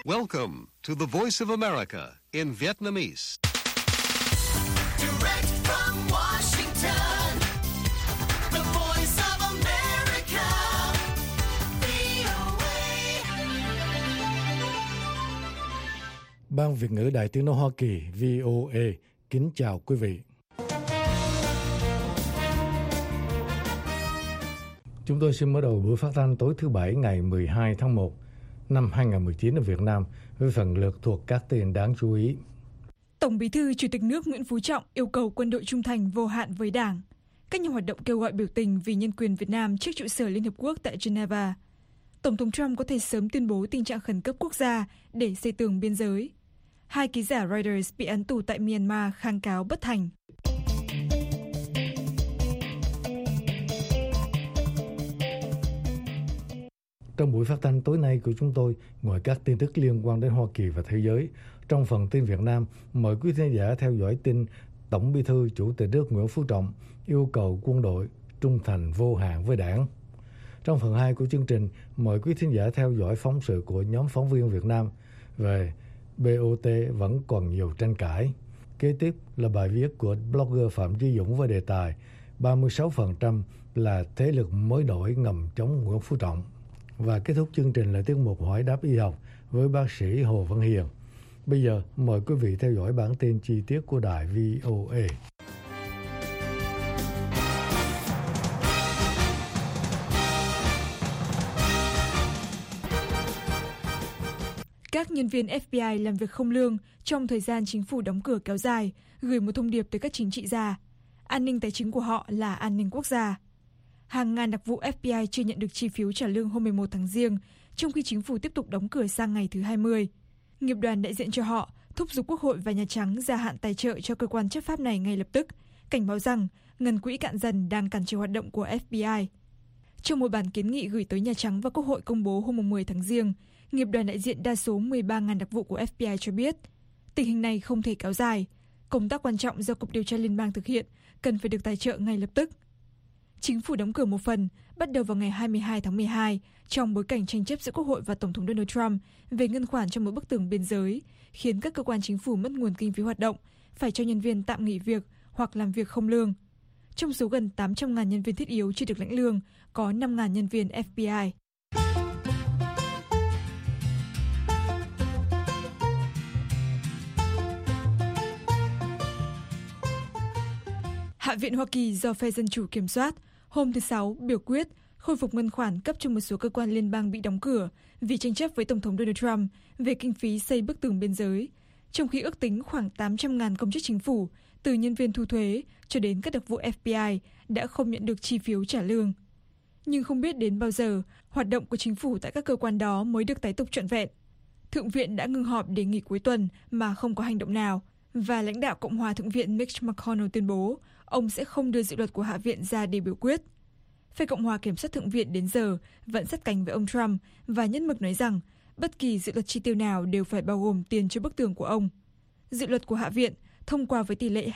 Welcome to the Voice of America in Vietnamese. Direct from Washington, the Voice of America, VOA. Ban Việt ngữ Đài Tiếng nói Hoa Kỳ VOA kính chào quý vị. Chúng tôi xin mở đầu buổi phát thanh tối thứ Bảy ngày 12 tháng 1 năm 2019 ở Việt Nam với phần lược thuộc các tin đáng chú ý. Tổng Bí thư Chủ tịch nước Nguyễn Phú Trọng yêu cầu quân đội trung thành vô hạn với Đảng. Các nhà hoạt động kêu gọi biểu tình vì nhân quyền Việt Nam trước trụ sở Liên Hợp Quốc tại Geneva. Tổng thống Trump có thể sớm tuyên bố tình trạng khẩn cấp quốc gia để xây tường biên giới. Hai ký giả Reuters bị án tù tại Myanmar kháng cáo bất thành. Trong buổi phát thanh tối nay của chúng tôi, ngoài các tin tức liên quan đến Hoa Kỳ và thế giới, trong phần tin Việt Nam, mời quý khán giả theo dõi tin Tổng Bí thư Chủ tịch nước Nguyễn Phú Trọng yêu cầu quân đội trung thành vô hạn với Đảng. Trong phần 2 của chương trình, mời quý khán giả theo dõi phóng sự của nhóm phóng viên Việt Nam về BOT vẫn còn nhiều tranh cãi. Kế tiếp là bài viết của blogger Phạm Duy Dũng với đề tài 36% là thế lực mới nổi ngầm chống Nguyễn Phú Trọng. Và kết thúc chương trình là tiết mục hỏi đáp y học với bác sĩ Hồ Văn Hiền. Bây giờ mời quý vị theo dõi bản tin chi tiết của đài VOA. Các nhân viên FBI làm việc không lương trong thời gian chính phủ đóng cửa kéo dài, gửi một thông điệp tới các chính trị gia. An ninh tài chính của họ là an ninh quốc gia. Hàng ngàn đặc vụ FBI chưa nhận được chi phiếu trả lương hôm 11 tháng Giêng, trong khi chính phủ tiếp tục đóng cửa sang ngày thứ 20. Nghiệp đoàn đại diện cho họ thúc giục Quốc hội và Nhà Trắng gia hạn tài trợ cho cơ quan chấp pháp này ngay lập tức, cảnh báo rằng ngân quỹ cạn dần đang cản trở hoạt động của FBI. Trong một bản kiến nghị gửi tới Nhà Trắng và Quốc hội công bố hôm 10 tháng Giêng, nghiệp đoàn đại diện đa số 13.000 đặc vụ của FBI cho biết tình hình này không thể kéo dài. Công tác quan trọng do Cục Điều tra Liên bang thực hiện cần phải được tài trợ ngay lập tức. Chính phủ đóng cửa một phần bắt đầu vào ngày 22 tháng 12 trong bối cảnh tranh chấp giữa Quốc hội và Tổng thống Donald Trump về ngân khoản cho một bức tường biên giới, khiến các cơ quan chính phủ mất nguồn kinh phí hoạt động, phải cho nhân viên tạm nghỉ việc hoặc làm việc không lương. Trong số gần 800.000 nhân viên thiết yếu chưa được lãnh lương, có 5.000 nhân viên FBI. Hạ viện Hoa Kỳ do phe Dân Chủ kiểm soát hôm thứ Sáu biểu quyết khôi phục ngân khoản cấp cho một số cơ quan liên bang bị đóng cửa vì tranh chấp với Tổng thống Donald Trump về kinh phí xây bức tường biên giới, trong khi ước tính khoảng 800.000 công chức chính phủ, từ nhân viên thu thuế cho đến các đặc vụ FBI đã không nhận được chi phiếu trả lương. Nhưng không biết đến bao giờ hoạt động của chính phủ tại các cơ quan đó mới được tái tục trọn vẹn. Thượng viện đã ngừng họp để nghỉ cuối tuần mà không có hành động nào, và lãnh đạo Cộng hòa Thượng viện Mitch McConnell tuyên bố ông sẽ không đưa dự luật của Hạ viện ra để biểu quyết. Phe Cộng hòa kiểm soát Thượng viện đến giờ vẫn sát cánh với ông Trump và nhất mực nói rằng bất kỳ dự luật chi tiêu nào đều phải bao gồm tiền cho bức tường của ông. Dự luật của Hạ viện thông qua với tỷ lệ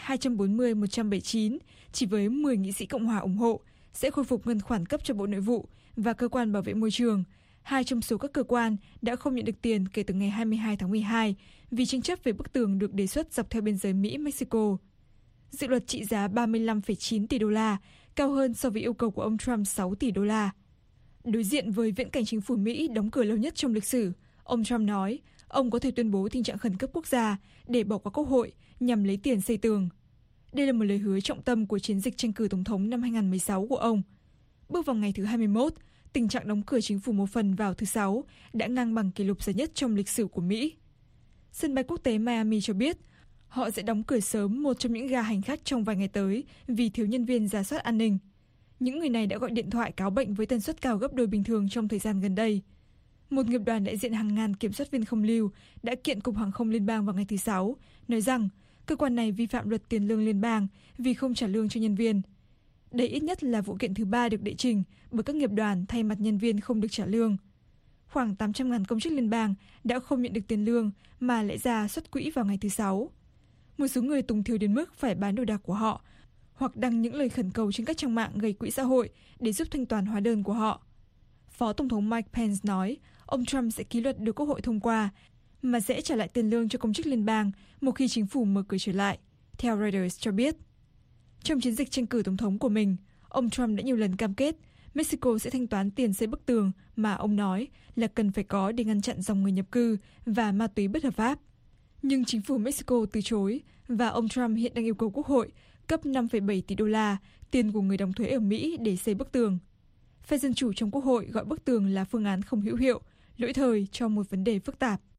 240-179, chỉ với 10 nghị sĩ Cộng hòa ủng hộ, sẽ khôi phục ngân khoản cấp cho Bộ Nội vụ và Cơ quan Bảo vệ Môi trường, hai trong số các cơ quan đã không nhận được tiền kể từ ngày 22 tháng 12 vì tranh chấp về bức tường được đề xuất dọc theo biên giới Mỹ-Mexico. Dự luật trị giá 35,9 tỷ đô la, cao hơn so với yêu cầu của ông Trump 6 tỷ đô la. Đối diện với viễn cảnh chính phủ Mỹ đóng cửa lâu nhất trong lịch sử, ông Trump nói ông có thể tuyên bố tình trạng khẩn cấp quốc gia để bỏ qua Quốc hội nhằm lấy tiền xây tường. Đây là một lời hứa trọng tâm của chiến dịch tranh cử tổng thống năm 2016 của ông. Bước vào ngày thứ 21, tình trạng đóng cửa chính phủ một phần vào thứ Sáu đã ngang bằng kỷ lục dài nhất trong lịch sử của Mỹ. Sân bay quốc tế Miami cho biết họ sẽ đóng cửa sớm một trong những ga hành khách trong vài ngày tới vì thiếu nhân viên rà soát an ninh. Những người này đã gọi điện thoại cáo bệnh với tần suất cao gấp đôi bình thường trong thời gian gần đây. Một nghiệp đoàn đại diện hàng ngàn kiểm soát viên không lưu đã kiện Cục Hàng không Liên bang vào ngày thứ Sáu, nói rằng cơ quan này vi phạm luật tiền lương liên bang vì không trả lương cho nhân viên. Đây ít nhất là vụ kiện thứ 3 được đệ trình bởi các nghiệp đoàn thay mặt nhân viên không được trả lương. Khoảng 800.000 công chức liên bang đã không nhận được tiền lương mà lại ra xuất quỹ vào ngày thứ Sáu. Một số người túng thiếu đến mức phải bán đồ đạc của họ hoặc đăng những lời khẩn cầu trên các trang mạng gây quỹ xã hội để giúp thanh toán hóa đơn của họ. Phó Tổng thống Mike Pence nói ông Trump sẽ ký luật được Quốc hội thông qua mà sẽ trả lại tiền lương cho công chức liên bang một khi chính phủ mở cửa trở lại, theo Reuters cho biết. Trong chiến dịch tranh cử tổng thống của mình, ông Trump đã nhiều lần cam kết Mexico sẽ thanh toán tiền xây bức tường mà ông nói là cần phải có để ngăn chặn dòng người nhập cư và ma túy bất hợp pháp. Nhưng chính phủ Mexico từ chối và ông Trump hiện đang yêu cầu Quốc hội cấp 5,7 tỷ đô la, tiền của người đóng thuế ở Mỹ để xây bức tường. Phe Dân Chủ trong Quốc hội gọi bức tường là phương án không hữu hiệu, lỗi thời cho một vấn đề phức tạp.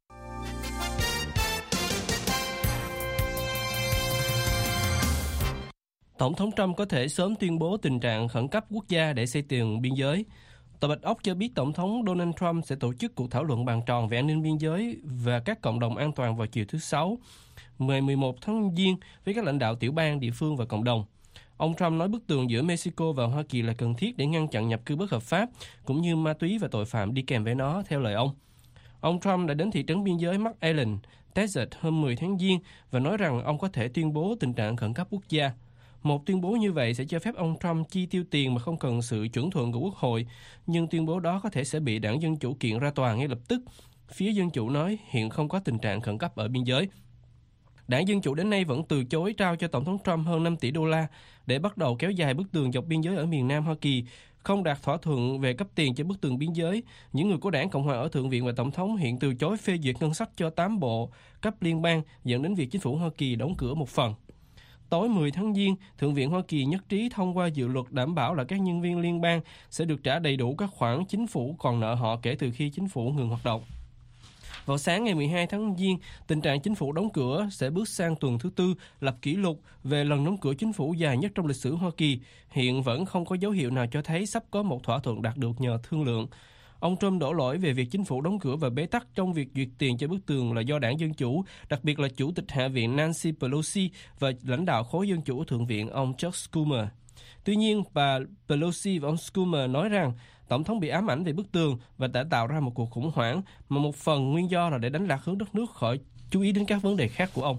Tổng thống Trump có thể sớm tuyên bố tình trạng khẩn cấp quốc gia để xây tường biên giới. Tòa Bạch Ốc cho biết Tổng thống Donald Trump sẽ tổ chức cuộc thảo luận bàn tròn về an ninh biên giới và các cộng đồng an toàn vào chiều thứ Sáu, ngày 11 tháng Giêng với các lãnh đạo tiểu bang, địa phương và cộng đồng. Ông Trump nói bức tường giữa Mexico và Hoa Kỳ là cần thiết để ngăn chặn nhập cư bất hợp pháp, cũng như ma túy và tội phạm đi kèm với nó, theo lời ông. Ông Trump đã đến thị trấn biên giới McAllen, Texas hôm 10 tháng Giêng và nói rằng ông có thể tuyên bố tình trạng khẩn cấp quốc gia. Một tuyên bố như vậy sẽ cho phép ông Trump chi tiêu tiền mà không cần sự chuẩn thuận của Quốc hội, nhưng tuyên bố đó có thể sẽ bị đảng Dân Chủ kiện ra tòa ngay lập tức. Phía Dân Chủ nói hiện không có tình trạng khẩn cấp ở biên giới. Đảng Dân Chủ đến nay vẫn từ chối trao cho Tổng thống Trump hơn 5 tỷ đô la để bắt đầu kéo dài bức tường dọc biên giới ở miền Nam Hoa Kỳ, không đạt thỏa thuận về cấp tiền cho bức tường biên giới. Những người của đảng Cộng hòa ở Thượng viện và Tổng thống hiện từ chối phê duyệt ngân sách cho 8 bộ cấp liên bang, dẫn đến việc chính phủ Hoa Kỳ đóng cửa một phần. Tối 10 tháng Giêng, Thượng viện Hoa Kỳ nhất trí thông qua dự luật đảm bảo là các nhân viên liên bang sẽ được trả đầy đủ các khoản chính phủ còn nợ họ kể từ khi chính phủ ngừng hoạt động. Vào sáng ngày 12 tháng Giêng, tình trạng chính phủ đóng cửa sẽ bước sang tuần thứ tư, lập kỷ lục về lần đóng cửa chính phủ dài nhất trong lịch sử Hoa Kỳ. Hiện vẫn không có dấu hiệu nào cho thấy sắp có một thỏa thuận đạt được nhờ thương lượng. Ông Trump đổ lỗi về việc chính phủ đóng cửa và bế tắc trong việc duyệt tiền cho bức tường là do đảng Dân Chủ, đặc biệt là Chủ tịch Hạ viện Nancy Pelosi và lãnh đạo khối Dân Chủ Thượng viện ông Chuck Schumer. Tuy nhiên, bà Pelosi và ông Schumer nói rằng Tổng thống bị ám ảnh về bức tường và đã tạo ra một cuộc khủng hoảng, mà một phần nguyên do là để đánh lạc hướng đất nước khỏi chú ý đến các vấn đề khác của ông.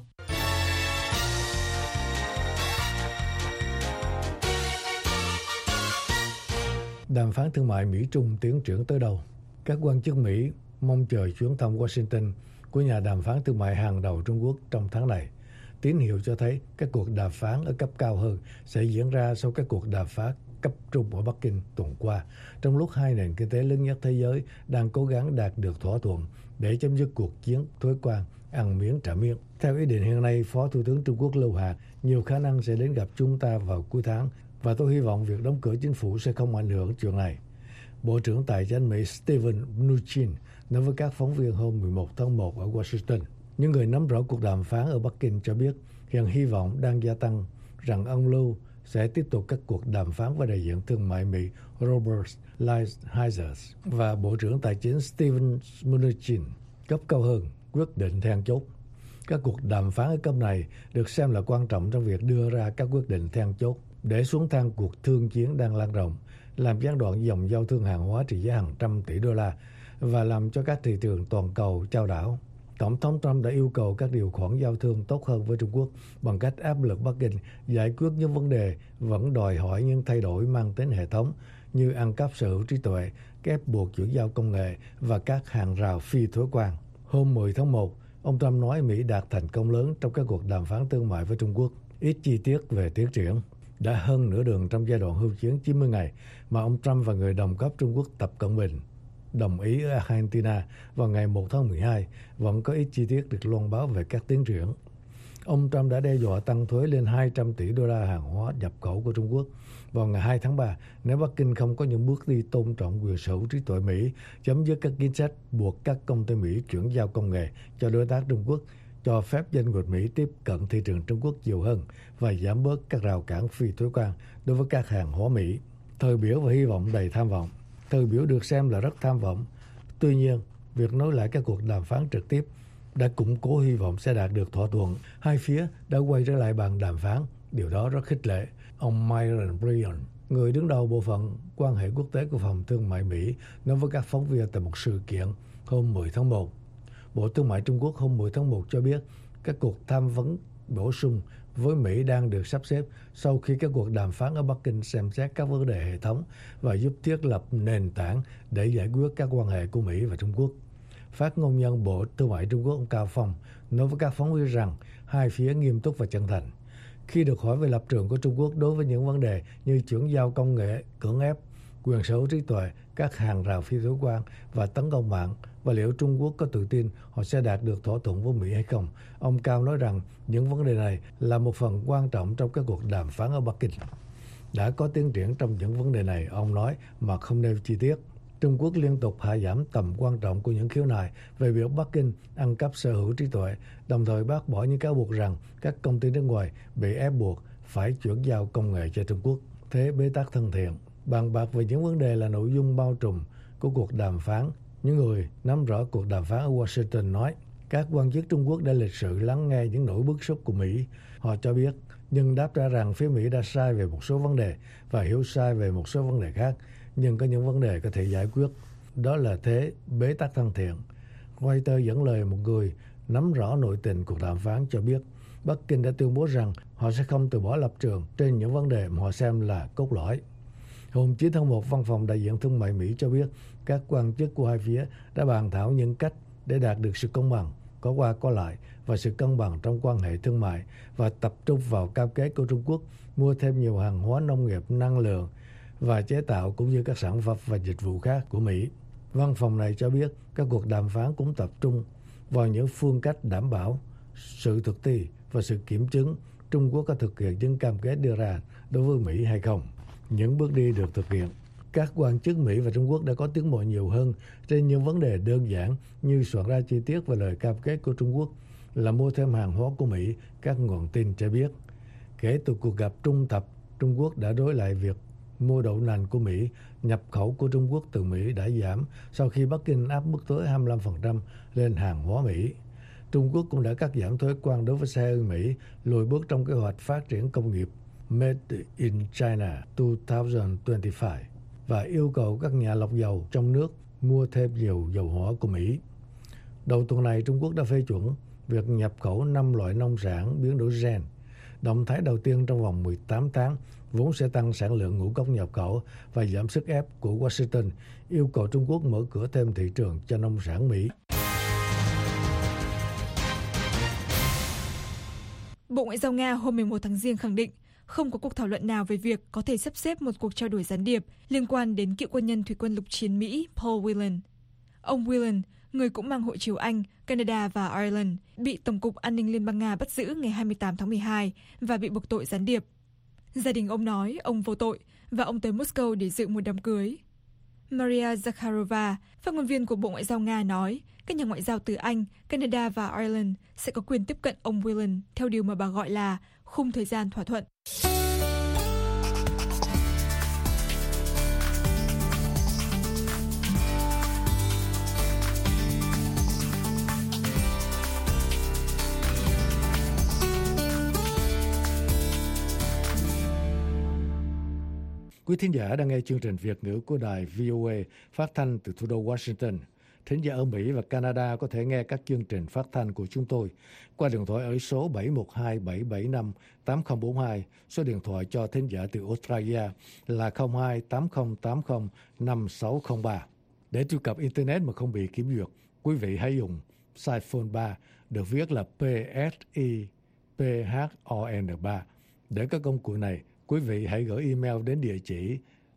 Đàm phán thương mại Mỹ-Trung tiến triển tới đâu? Các quan chức Mỹ mong chờ chuyến thăm Washington của nhà đàm phán thương mại hàng đầu Trung Quốc trong tháng này. Tín hiệu cho thấy các cuộc đàm phán ở cấp cao hơn sẽ diễn ra sau các cuộc đàm phán cấp trung ở Bắc Kinh tuần qua, trong lúc hai nền kinh tế lớn nhất thế giới đang cố gắng đạt được thỏa thuận để chấm dứt cuộc chiến thuế quan ăn miếng trả miếng. Theo ý định hiện nay, Phó Thủ tướng Trung Quốc Lưu Hạc nhiều khả năng sẽ đến gặp chúng ta vào cuối tháng, và tôi hy vọng việc đóng cửa chính phủ sẽ không ảnh hưởng chuyện này. Bộ trưởng Tài chính Mỹ Steven Mnuchin nói với các phóng viên hôm 11 tháng 1 ở Washington. Những người nắm rõ cuộc đàm phán ở Bắc Kinh cho biết hiện hy vọng đang gia tăng rằng ông Lưu sẽ tiếp tục các cuộc đàm phán với đại diện thương mại Mỹ Robert Lighthizer và Bộ trưởng Tài chính Steven Mnuchin. Cấp cao hơn quyết định then chốt. Các cuộc đàm phán ở cấp này được xem là quan trọng trong việc đưa ra các quyết định then chốt để xuống thang cuộc thương chiến đang lan rộng, làm gián đoạn dòng giao thương hàng hóa trị giá hàng trăm tỷ đô la và làm cho các thị trường toàn cầu chao đảo. Tổng thống Trump đã yêu cầu các điều khoản giao thương tốt hơn với Trung Quốc bằng cách áp lực Bắc Kinh giải quyết những vấn đề vẫn đòi hỏi những thay đổi mang tính hệ thống như ăn cắp sở hữu trí tuệ, ép buộc chuyển giao công nghệ và các hàng rào phi thuế quan. Hôm 10 tháng 1, ông Trump nói Mỹ đạt thành công lớn trong các cuộc đàm phán thương mại với Trung Quốc. Ít chi tiết về tiến triển. Đã hơn nửa đường trong giai đoạn hưu chiến 90 ngày mà ông Trump và người đồng cấp Trung Quốc Tập Cận Bình đồng ý ở Argentina vào ngày 1 tháng 12, vẫn có ít chi tiết được loan báo về các tiến triển. Ông Trump đã đe dọa tăng thuế lên 200 tỷ đô la hàng hóa nhập khẩu của Trung Quốc vào ngày 2 tháng 3 nếu Bắc Kinh không có những bước đi tôn trọng quyền sở hữu trí tuệ Mỹ, chấm dứt các chính sách buộc các công ty Mỹ chuyển giao công nghệ cho đối tác Trung Quốc, cho phép doanh nghiệp Mỹ tiếp cận thị trường Trung Quốc nhiều hơn và giảm bớt các rào cản phi thuế quan đối với các hàng hóa Mỹ. Thời biểu và hy vọng đầy tham vọng. Thời biểu được xem là rất tham vọng. Tuy nhiên, việc nối lại các cuộc đàm phán trực tiếp đã củng cố hy vọng sẽ đạt được thỏa thuận. Hai phía đã quay trở lại bàn đàm phán. Điều đó rất khích lệ. Ông Myron Brien, người đứng đầu bộ phận quan hệ quốc tế của Phòng Thương mại Mỹ, nói với các phóng viên tại một sự kiện hôm 10 tháng 1. Bộ Thương mại Trung Quốc hôm 10 tháng 1 cho biết các cuộc tham vấn bổ sung với Mỹ đang được sắp xếp sau khi các cuộc đàm phán ở Bắc Kinh xem xét các vấn đề hệ thống và giúp thiết lập nền tảng để giải quyết các quan hệ của Mỹ và Trung Quốc. Phát ngôn nhân Bộ Thương mại Trung Quốc ông Cao Phong nói với các phóng viên rằng hai phía nghiêm túc và chân thành. Khi được hỏi về lập trường của Trung Quốc đối với những vấn đề như chuyển giao công nghệ, cưỡng ép, quyền sở hữu trí tuệ, các hàng rào phi thuế quan và tấn công mạng, và liệu Trung Quốc có tự tin họ sẽ đạt được thỏa thuận với Mỹ hay không, ông Cao nói rằng những vấn đề này là một phần quan trọng trong các cuộc đàm phán ở Bắc Kinh. Đã có tiến triển trong những vấn đề này, ông nói, mà không nêu chi tiết. Trung Quốc liên tục hạ giảm tầm quan trọng của những khiếu nại về việc Bắc Kinh ăn cắp sở hữu trí tuệ, đồng thời bác bỏ những cáo buộc rằng các công ty nước ngoài bị ép buộc phải chuyển giao công nghệ cho Trung Quốc. Thế bế tắc thân thiện, bàn bạc về những vấn đề là nội dung bao trùm của cuộc đàm phán. Những người nắm rõ cuộc đàm phán ở Washington nói, các quan chức Trung Quốc đã lịch sự lắng nghe những nỗi bức xúc của Mỹ. Họ cho biết, nhưng đáp trả rằng phía Mỹ đã sai về một số vấn đề và hiểu sai về một số vấn đề khác, nhưng có những vấn đề có thể giải quyết. Đó là thế bế tắc thân thiện. Reuters dẫn lời một người nắm rõ nội tình cuộc đàm phán cho biết, Bắc Kinh đã tuyên bố rằng họ sẽ không từ bỏ lập trường trên những vấn đề mà họ xem là cốt lõi. Hôm 9 tháng 1, Văn phòng Đại diện Thương mại Mỹ cho biết các quan chức của hai phía đã bàn thảo những cách để đạt được sự công bằng, có qua có lại và sự cân bằng trong quan hệ thương mại, và tập trung vào cam kết của Trung Quốc mua thêm nhiều hàng hóa nông nghiệp, năng lượng và chế tạo cũng như các sản phẩm và dịch vụ khác của Mỹ. Văn phòng này cho biết các cuộc đàm phán cũng tập trung vào những phương cách đảm bảo sự thực thi và sự kiểm chứng Trung Quốc có thực hiện những cam kết đưa ra đối với Mỹ hay không. Những bước đi được thực hiện. Các quan chức Mỹ và Trung Quốc đã có tiến bộ nhiều hơn trên những vấn đề đơn giản như soạn ra chi tiết về lời cam kết của Trung Quốc là mua thêm hàng hóa của Mỹ, các nguồn tin cho biết. Kể từ cuộc gặp trung thập, Trung Quốc đã đối lại việc mua đậu nành của Mỹ, nhập khẩu của Trung Quốc từ Mỹ đã giảm sau khi Bắc Kinh áp mức thuế 25% lên hàng hóa Mỹ. Trung Quốc cũng đã cắt giảm thuế quan đối với xe hơi Mỹ, lùi bước trong kế hoạch phát triển công nghiệp Made in China 2025 và yêu cầu các nhà lọc dầu trong nước mua thêm nhiều dầu hỏa của Mỹ. Đầu tuần này, Trung Quốc đã phê chuẩn việc nhập khẩu 5 loại nông sản biến đổi gen. Động thái đầu tiên trong vòng 18 tháng vốn sẽ tăng sản lượng ngũ cốc nhập khẩu và giảm sức ép của Washington, yêu cầu Trung Quốc mở cửa thêm thị trường cho nông sản Mỹ. Bộ Ngoại giao Nga hôm 11 tháng Giêng khẳng định không có cuộc thảo luận nào về việc có thể sắp xếp một cuộc trao đổi gián điệp liên quan đến cựu quân nhân thủy quân lục chiến Mỹ Paul Whelan. Ông Whelan, người cũng mang hộ chiếu Anh, Canada và Ireland, bị Tổng cục An ninh Liên bang Nga bắt giữ ngày 28 tháng 12 và bị buộc tội gián điệp. Gia đình ông nói ông vô tội và ông tới Moscow để dự một đám cưới. Maria Zakharova, phát ngôn viên của Bộ Ngoại giao Nga nói các nhà ngoại giao từ Anh, Canada và Ireland sẽ có quyền tiếp cận ông Whelan theo điều mà bà gọi là khung thời gian thỏa thuận. Quý thính giả đang nghe chương trình Việt ngữ của đài VOA phát thanh từ thủ đô Washington. Thính giả ở Mỹ và Canada có thể nghe các chương trình phát thanh của chúng tôi qua điện thoại ở số 712-775-8042, số điện thoại cho thính giả từ Australia là 02-8080-5603. Để truy cập Internet mà không bị kiểm duyệt, quý vị hãy dùng Siphon 3, được viết là PSIPHON3. Để các công cụ này, quý vị hãy gửi email đến địa chỉ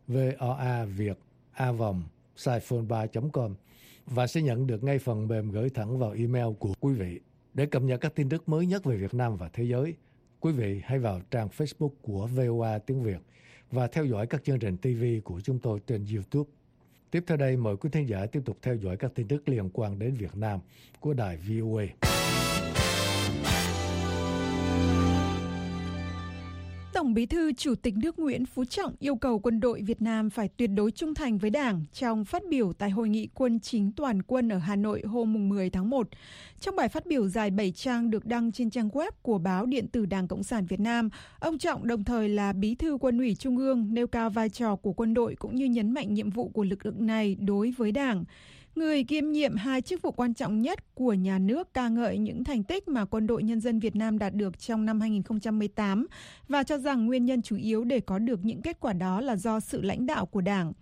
voaviet@siphon3.com và sẽ nhận được ngay phần mềm gửi thẳng vào email của quý vị. Để cập nhật các tin tức mới nhất về Việt Nam và thế giới, quý vị hãy vào trang Facebook của VOA tiếng Việt và theo dõi các chương trình TV của chúng tôi trên YouTube. Tiếp theo đây, mời quý thính giả tiếp tục theo dõi các tin tức liên quan đến Việt Nam của đài VOA. Tổng Bí thư Chủ tịch nước Nguyễn Phú Trọng yêu cầu quân đội Việt Nam phải tuyệt đối trung thành với Đảng trong phát biểu tại Hội nghị Quân chính toàn quân ở Hà Nội hôm 10 tháng 1. Trong bài phát biểu dài 7 trang được đăng trên trang web của báo điện tử Đảng Cộng sản Việt Nam, ông Trọng đồng thời là Bí thư Quân ủy Trung ương nêu cao vai trò của quân đội cũng như nhấn mạnh nhiệm vụ của lực lượng này đối với Đảng. Người kiêm nhiệm 2 chức vụ quan trọng nhất của nhà nước ca ngợi những thành tích mà Quân đội Nhân dân Việt Nam đạt được trong năm 2018 và cho rằng nguyên nhân chủ yếu để có được những kết quả đó là do sự lãnh đạo của Đảng.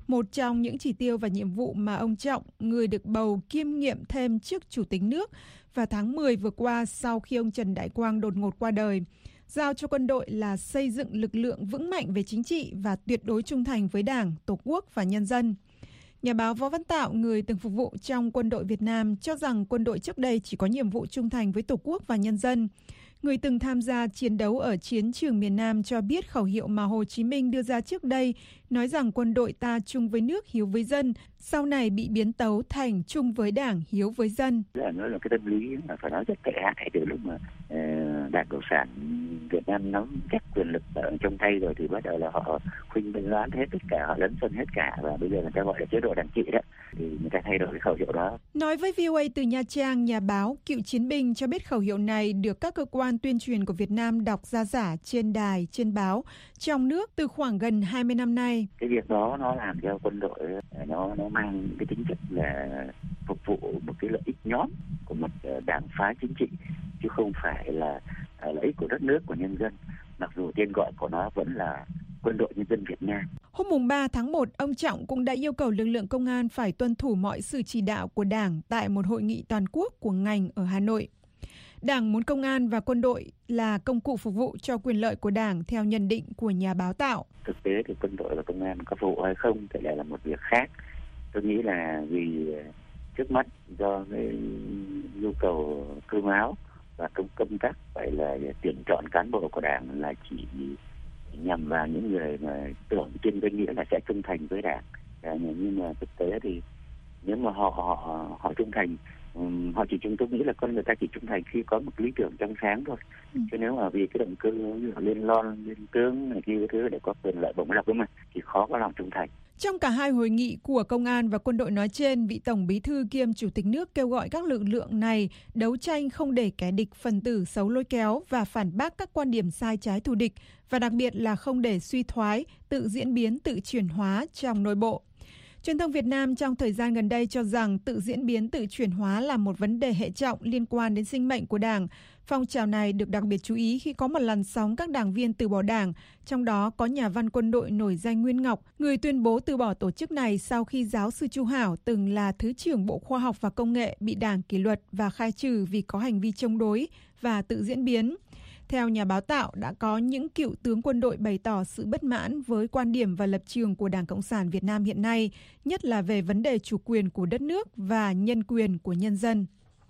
một trong những chỉ tiêu và nhiệm vụ mà ông Trọng, người được bầu kiêm nhiệm thêm chức Chủ tịch nước vào tháng 10 vừa qua sau khi ông Trần Đại Quang đột ngột qua đời, giao cho quân đội là xây dựng lực lượng vững mạnh về chính trị và tuyệt đối trung thành với Đảng, Tổ quốc và nhân dân. Nhà báo Võ Văn Tạo, người từng phục vụ trong quân đội Việt Nam, cho rằng quân đội trước đây chỉ có nhiệm vụ trung thành với Tổ quốc và nhân dân. Người từng tham gia chiến đấu ở chiến trường miền Nam cho biết khẩu hiệu mà Hồ Chí Minh đưa ra trước đây nói rằng quân đội ta chung với nước, hiếu với dân, sau này bị biến tấu thành chung với Đảng, hiếu với dân. Nó là cái tâm lý mà phải nói rất tệ hại từ lúc mà Đảng Cộng sản Việt Nam nắm chắc quyền lực ở trong tay rồi thì bắt đầu là họ khuynh đoán hết tất cả, họ lấn sân hết cả, và bây giờ người ta gọi là chế độ đảng trị đó, thì người ta thay đổi cái khẩu hiệu đó. Nói với VOA từ Nha Trang, nhà báo, cựu chiến binh cho biết khẩu hiệu này được các cơ quan tuyên truyền của Việt Nam đọc ra giả trên đài, trên báo trong nước từ khoảng gần 20 năm nay. Cái việc đó nó làm cho quân đội nó mang cái tính chất là phục vụ một cái lợi ích nhóm của một đảng phái chính trị, chứ không phải là lợi ích của đất nước, của nhân dân, mặc dù tên gọi của nó vẫn là Quân đội Nhân dân Việt Nam. Hôm mùng 3 tháng 1, ông Trọng cũng đã yêu cầu lực lượng công an phải tuân thủ mọi sự chỉ đạo của Đảng tại một hội nghị toàn quốc của ngành ở Hà Nội. Đảng muốn công an và quân đội là công cụ phục vụ cho quyền lợi của Đảng theo nhận định của nhà báo Tạo. Thực tế thì quân đội và công an có phục vụ hay không thì lại là một việc khác. Tôi nghĩ là vì trước mắt do cái nhu cầu cơm áo và công tác phải là tuyển chọn cán bộ của Đảng là chỉ nhằm vào những người mà tưởng trên danh nghĩa là sẽ trung thành với Đảng. Nhưng mà thực tế thì nếu mà họ trung thành, họ tôi nghĩ là con người ta chỉ trung thành khi có một lý tưởng trong sáng thôi. Chứ nếu mà vì cái động cơ lên tướng này kia thứ để có quyền lợi bổng lộc đúng không, thì khó có lòng trung thành. Trong cả hai hội nghị của công an và quân đội nói trên, vị Tổng Bí thư kiêm Chủ tịch nước kêu gọi các lực lượng này đấu tranh không để kẻ địch phần tử xấu lôi kéo và phản bác các quan điểm sai trái thù địch, và đặc biệt là không để suy thoái, tự diễn biến, tự chuyển hóa trong nội bộ. Truyền thông Việt Nam trong thời gian gần đây cho rằng tự diễn biến, tự chuyển hóa là một vấn đề hệ trọng liên quan đến sinh mệnh của Đảng. Phong trào này được đặc biệt chú ý khi có một làn sóng các đảng viên từ bỏ Đảng, trong đó có nhà văn quân đội nổi danh Nguyên Ngọc, người tuyên bố từ bỏ tổ chức này sau khi giáo sư Chu Hảo, từng là Thứ trưởng Bộ Khoa học và Công nghệ, bị Đảng kỷ luật và khai trừ vì có hành vi chống đối và tự diễn biến. Theo nhà báo Tạo, đã có những cựu tướng quân đội bày tỏ sự bất mãn với quan điểm và lập trường của Đảng Cộng sản Việt Nam hiện nay, nhất là về vấn đề chủ quyền của đất nước và nhân quyền của nhân dân.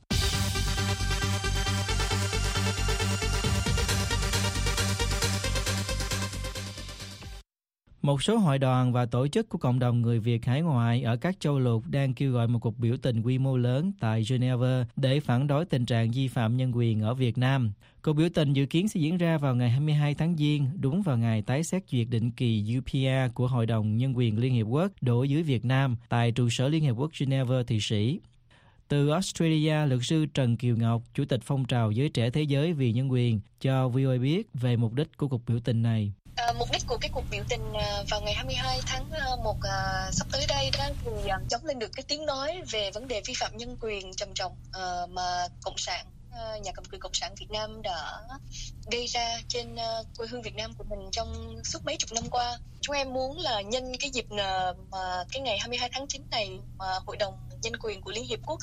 Một số hội đoàn và tổ chức của cộng đồng người Việt hải ngoại ở các châu lục đang kêu gọi một cuộc biểu tình quy mô lớn tại Geneva để phản đối tình trạng vi phạm nhân quyền ở Việt Nam. Cuộc biểu tình dự kiến sẽ diễn ra vào ngày 22 tháng Giêng, đúng vào ngày tái xét duyệt định kỳ UPR của Hội đồng Nhân quyền Liên Hiệp Quốc đối với Việt Nam tại trụ sở Liên Hiệp Quốc Geneva, Thụy Sĩ. Từ Australia, luật sư Trần Kiều Ngọc, Chủ tịch phong trào Giới Trẻ Thế Giới vì Nhân quyền, cho VOA biết về mục đích của cuộc biểu tình này. Mục đích của cái cuộc biểu tình vào ngày 22 tháng 1 sắp tới đây đó thì chống lên được cái tiếng nói về vấn đề vi phạm nhân quyền trầm trọng mà Cộng sản, nhà cầm quyền Cộng sản Việt Nam đã gây ra trên quê hương Việt Nam của mình trong suốt mấy chục năm qua. Chúng em muốn là nhân cái dịp mà cái ngày 22 tháng 9 này mà Hội đồng Nhân quyền của Liên Hiệp Quốc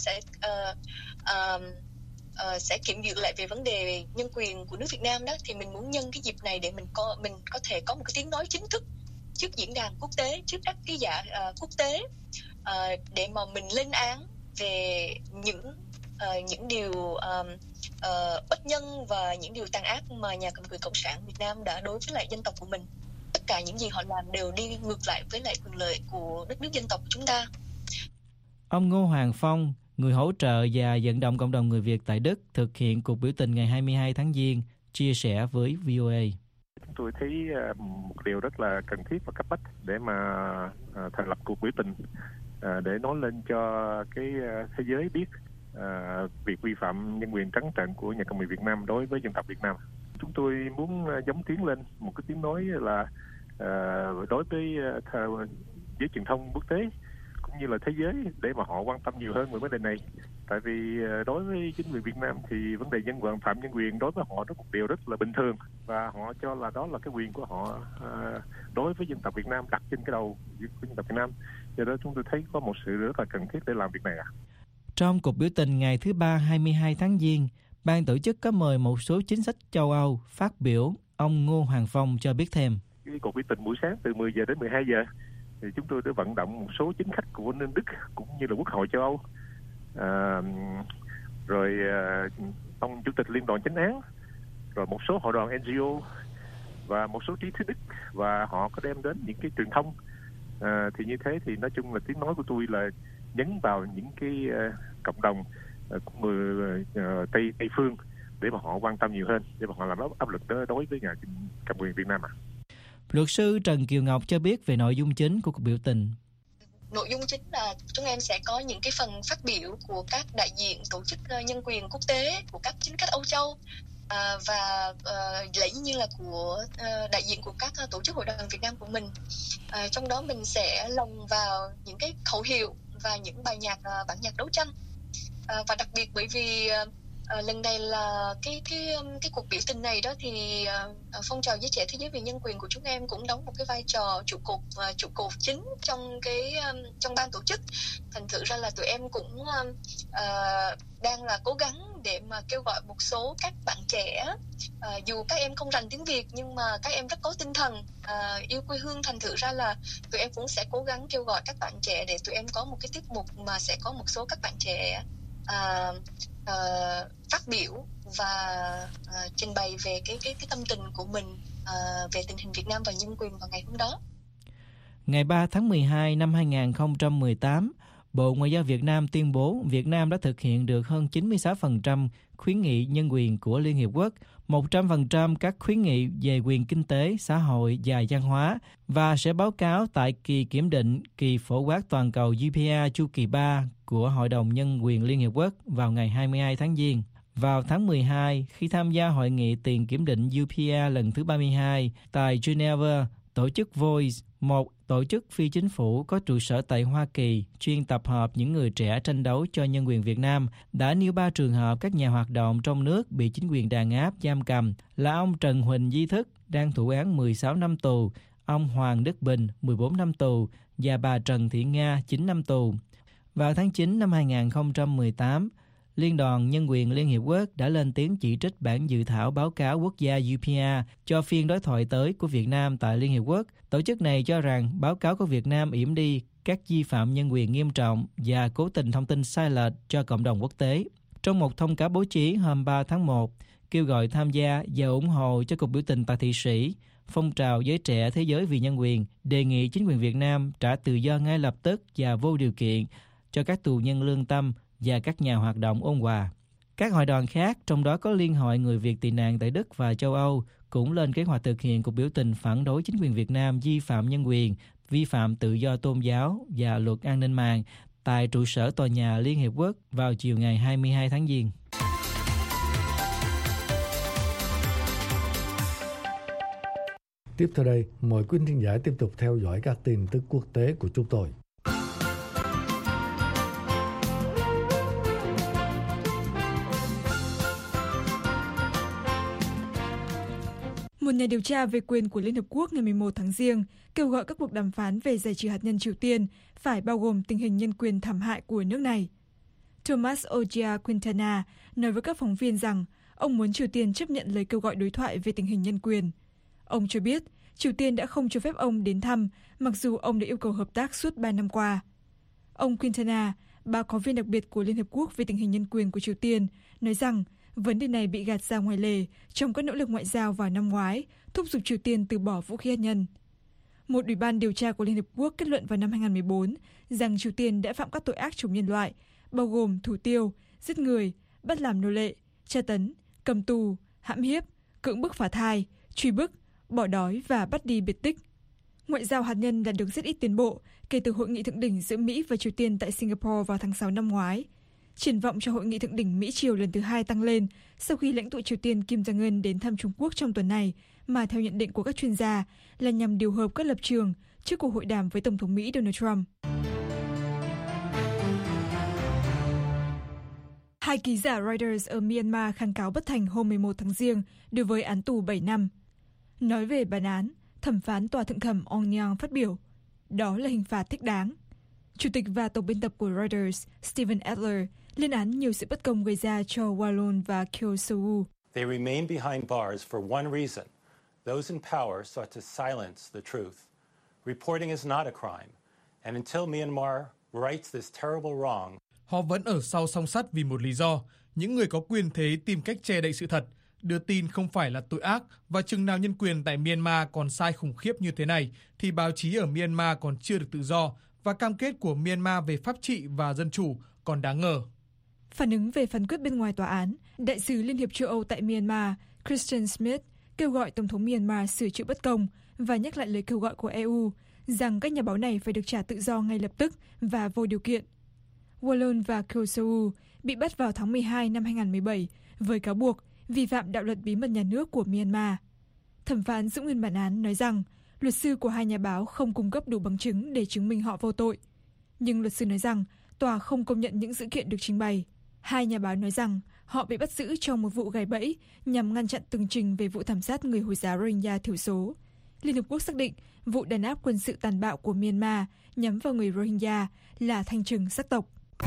sẽ kiểm duyệt lại về vấn đề nhân quyền của nước Việt Nam đó, thì mình muốn nhân cái dịp này để mình có thể có một cái tiếng nói chính thức trước diễn đàn quốc tế, trước các ký giả quốc tế, để mà mình lên án về những điều bất nhân và những điều tàn ác mà nhà cầm quyền Cộng sản Việt Nam đã đối với lại dân tộc của mình. Tất cả những gì họ làm đều đi ngược lại với lại quyền lợi của đất nước dân tộc của chúng ta. Ông Ngô Hoàng Phong, người hỗ trợ và vận động cộng đồng người Việt tại Đức thực hiện cuộc biểu tình ngày 22 tháng Giêng, chia sẻ với VOA. Tôi thấy một điều rất là cần thiết và cấp bách để mà thành lập cuộc biểu tình để nói lên cho cái thế giới biết việc vi phạm nhân quyền trắng trợn của nhà cầm quyền Việt Nam đối với dân tộc Việt Nam. Chúng tôi muốn giống tiếng lên một cái tiếng nói là đối với giới truyền thông quốc tế cũng như là thế giới để mà họ quan tâm nhiều hơn về vấn đề này. Tại vì đối với chính quyền Việt Nam thì vấn đề phạm nhân quyền đối với họ đó một điều rất là bình thường, và họ cho là đó là cái quyền của họ đối với dân tộc Việt Nam, đặt trên cái đầu của dân tộc Việt Nam. Do đó chúng tôi thấy có một sự rất là cần thiết để làm việc này. Trong cuộc biểu tình ngày thứ Ba 22 tháng Giêng, ban tổ chức có mời một số chính sách châu Âu phát biểu. Ông Ngô Hoàng Phong cho biết thêm. Cái cuộc biểu tình buổi sáng từ 10 giờ đến 12 giờ thì chúng tôi đã vận động một số chính khách của nước Đức cũng như là Quốc hội châu Âu, ông Chủ tịch Liên đoàn Chánh án, rồi một số hội đoàn NGO và một số trí thức Đức, và họ có đem đến những cái truyền thông. Thì như thế thì nói chung là tiếng nói của tôi là nhấn vào những cái cộng đồng của người Tây phương để mà họ quan tâm nhiều hơn, để mà họ làm áp lực đối với nhà cầm quyền Việt Nam. Luật sư Trần Kiều Ngọc cho biết về nội dung chính của cuộc biểu tình. Nội dung chính là chúng em sẽ có những cái phần phát biểu của các đại diện tổ chức nhân quyền quốc tế, của các chính khách Âu Châu, và dĩ nhiên là của đại diện của các tổ chức hội đoàn Việt Nam của mình. Trong đó mình sẽ lồng vào những cái khẩu hiệu và những bài nhạc, bản nhạc đấu tranh. Và đặc biệt bởi vì lần này là cái cuộc biểu tình này đó thì phong trào giới trẻ thế giới về nhân quyền của chúng em cũng đóng một cái vai trò trụ cột chính trong ban tổ chức. Thành thử ra là tụi em cũng đang là cố gắng để mà kêu gọi một số các bạn trẻ, dù các em không rành tiếng Việt nhưng mà các em rất có tinh thần yêu quê hương. Thành thử ra là tụi em cũng sẽ cố gắng kêu gọi các bạn trẻ để tụi em có một cái tiết mục mà sẽ có một số các bạn trẻ phát biểu và trình bày về cái tâm tình của mình về tình hình Việt Nam và nhân quyền vào ngày hôm đó. Ngày 3 tháng 12 năm 2018, Bộ Ngoại giao Việt Nam tuyên bố Việt Nam đã thực hiện được hơn 96% khuyến nghị nhân quyền của Liên Hiệp Quốc, 100% các khuyến nghị về quyền kinh tế, xã hội và văn hóa, và sẽ báo cáo tại kỳ kiểm định kỳ phổ quát toàn cầu UPR chu kỳ 3 của Hội đồng Nhân quyền Liên Hiệp Quốc vào ngày 22 tháng Giêng. Vào tháng 12, khi tham gia hội nghị tiền kiểm định UPR lần thứ 32 tại Geneva, tổ chức Voice, một tổ chức phi chính phủ có trụ sở tại Hoa Kỳ, chuyên tập hợp những người trẻ tranh đấu cho nhân quyền Việt Nam, đã nêu 3 trường hợp các nhà hoạt động trong nước bị chính quyền đàn áp, giam cầm là ông Trần Huỳnh Di Thức, đang thụ án 16 năm tù, ông Hoàng Đức Bình, 14 năm tù, và bà Trần Thị Nga, 9 năm tù. Vào tháng 9 năm 2018, Liên đoàn Nhân quyền Liên Hiệp Quốc đã lên tiếng chỉ trích bản dự thảo báo cáo quốc gia UPR cho phiên đối thoại tới của Việt Nam tại Liên Hiệp Quốc. Tổ chức này cho rằng báo cáo của Việt Nam yểm đi các vi phạm nhân quyền nghiêm trọng và cố tình thông tin sai lệch cho cộng đồng quốc tế. Trong một thông cáo báo chí hôm 3 tháng 1, kêu gọi tham gia và ủng hộ cho cuộc biểu tình tại Thụy Sĩ, phong trào giới trẻ thế giới vì nhân quyền đề nghị chính quyền Việt Nam trả tự do ngay lập tức và vô điều kiện cho các tù nhân lương tâm và các nhà hoạt động ôn hòa. Các hội đoàn khác, trong đó có Liên hội Người Việt tị nạn tại Đức và châu Âu, cũng lên kế hoạch thực hiện cuộc biểu tình phản đối chính quyền Việt Nam vi phạm nhân quyền, vi phạm tự do tôn giáo và luật an ninh mạng tại trụ sở tòa nhà Liên Hiệp Quốc vào chiều ngày 22 tháng Giêng. Tiếp theo đây, mời quý khán giả tiếp tục theo dõi các tin tức quốc tế của chúng tôi. Một nhà điều tra về quyền của Liên Hợp Quốc ngày 11 tháng Giêng kêu gọi các cuộc đàm phán về giải trừ hạt nhân Triều Tiên phải bao gồm tình hình nhân quyền thảm hại của nước này. Thomas Ojia Quintana nói với các phóng viên rằng ông muốn Triều Tiên chấp nhận lời kêu gọi đối thoại về tình hình nhân quyền. Ông cho biết Triều Tiên đã không cho phép ông đến thăm, mặc dù ông đã yêu cầu hợp tác suốt 3 năm qua. Ông Quintana, báo cáo viên đặc biệt của Liên Hợp Quốc về tình hình nhân quyền của Triều Tiên, nói rằng vấn đề này bị gạt ra ngoài lề trong các nỗ lực ngoại giao vào năm ngoái, thúc giục Triều Tiên từ bỏ vũ khí hạt nhân. Một ủy ban điều tra của Liên Hợp Quốc kết luận vào năm 2014 rằng Triều Tiên đã phạm các tội ác chống nhân loại, bao gồm thủ tiêu, giết người, bắt làm nô lệ, tra tấn, cầm tù, hãm hiếp, cưỡng bức phá thai, truy bức, bỏ đói và bắt đi biệt tích. Ngoại giao hạt nhân đạt được rất ít tiến bộ kể từ hội nghị thượng đỉnh giữa Mỹ và Triều Tiên tại Singapore vào tháng 6 năm ngoái. Triển vọng cho hội nghị thượng đỉnh Mỹ-Triều lần thứ 2 tăng lên sau khi lãnh tụ Triều Tiên Kim Jong-un đến thăm Trung Quốc trong tuần này, mà theo nhận định của các chuyên gia là nhằm điều hợp các lập trường trước cuộc hội đàm với Tổng thống Mỹ Donald Trump. Hai ký giả Reuters ở Myanmar kháng cáo bất thành hôm 11 tháng Giêng đối với án tù 7 năm. Nói về bản án, thẩm phán tòa thượng thẩm Ong Nyang phát biểu, đó là hình phạt thích đáng. Chủ tịch và tổng biên tập của Reuters, Stephen Adler, lên án nhiều sự bất công gây ra cho Wallon và Kyaw Soe Oo. They remain behind bars for one reason. Those in power sought to silence the truth. Reporting is not a crime. And until Myanmar rights this terrible wrong, họ vẫn ở sau song sắt vì một lý do. Những người có quyền thế tìm cách che đậy sự thật. Đưa tin không phải là tội ác, và chừng nào nhân quyền tại Myanmar còn sai khủng khiếp như thế này, thì báo chí ở Myanmar còn chưa được tự do, và cam kết của Myanmar về pháp trị và dân chủ còn đáng ngờ. Phản ứng về phán quyết bên ngoài tòa án, đại sứ Liên hiệp châu Âu tại Myanmar, Christian Smith, kêu gọi Tổng thống Myanmar sửa chữa bất công và nhắc lại lời kêu gọi của EU rằng các nhà báo này phải được trả tự do ngay lập tức và vô điều kiện. Wallon và Kyaw Soe Oo bị bắt vào tháng 12 năm 2017 với cáo buộc vi phạm đạo luật bí mật nhà nước của Myanmar. Thẩm phán giữ nguyên bản án nói rằng luật sư của hai nhà báo không cung cấp đủ bằng chứng để chứng minh họ vô tội. Nhưng luật sư nói rằng tòa không công nhận những dữ kiện được trình bày. Hai nhà báo nói rằng họ bị bắt giữ trong một vụ gài bẫy nhằm ngăn chặn tường trình về vụ thảm sát người Hồi giáo Rohingya thiểu số. Liên Hợp Quốc xác định vụ đàn áp quân sự tàn bạo của Myanmar nhắm vào người Rohingya là thanh trừng sắc tộc.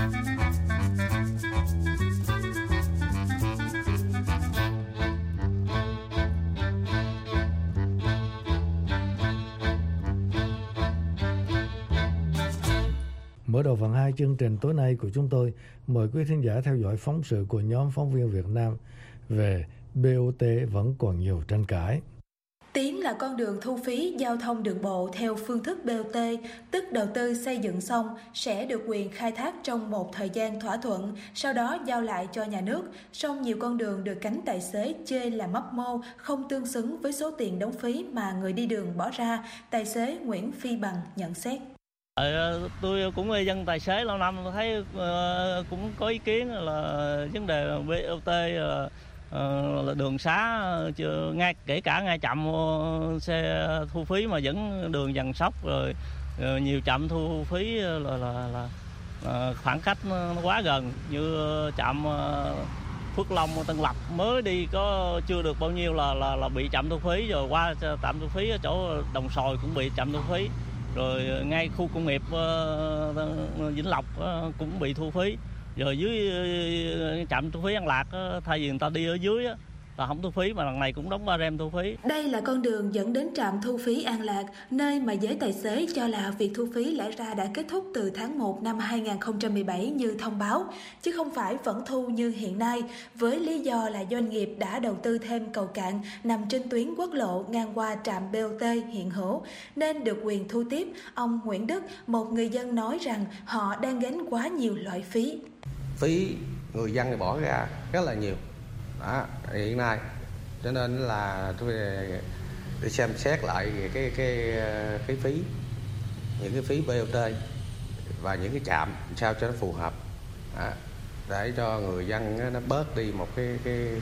Mở đầu phần 2 chương trình tối nay của chúng tôi, mời quý thính giả theo dõi phóng sự của nhóm phóng viên Việt Nam về BOT vẫn còn nhiều tranh cãi. Tiến là con đường thu phí giao thông đường bộ theo phương thức BOT, tức đầu tư xây dựng xong sẽ được quyền khai thác trong một thời gian thỏa thuận, sau đó giao lại cho nhà nước. Song nhiều con đường được cánh tài xế chê là mấp mô, không tương xứng với số tiền đóng phí mà người đi đường bỏ ra, tài xế Nguyễn Phi Bằng nhận xét. Tôi cũng là dân tài xế lâu năm, tôi thấy cũng có ý kiến là vấn đề BOT là đường xá ngay kể cả ngay trạm xe thu phí mà vẫn đường dàn sóc, rồi nhiều trạm thu phí là khoảng cách nó quá gần, như trạm Phước Long, Tân Lập mới đi có chưa được bao nhiêu là bị trạm thu phí, rồi qua trạm thu phí ở chỗ Đồng Xoài cũng bị trạm thu phí, rồi ngay khu công nghiệp Vĩnh Lộc cũng bị thu phí. Rồi dưới trạm thu phí An Lạc, thay vì người ta đi ở dưới là không thu phí, mà lần này cũng đóng ba rem thu phí. Đây là con đường dẫn đến trạm thu phí An Lạc, nơi mà giới tài xế cho là việc thu phí lẽ ra đã kết thúc từ tháng 1 năm 2017 như thông báo, chứ không phải vẫn thu như hiện nay, với lý do là doanh nghiệp đã đầu tư thêm cầu cạn nằm trên tuyến quốc lộ ngang qua trạm BOT hiện hữu, nên được quyền thu tiếp. Ông Nguyễn Đức, một người dân nói rằng họ đang gánh quá nhiều loại phí. Phí người dân thì bỏ ra rất là nhiều đó, hiện nay, cho nên là tôi để xem xét lại về cái phí, những cái phí BOT và những cái trạm sao cho nó phù hợp để cho người dân nó bớt đi một cái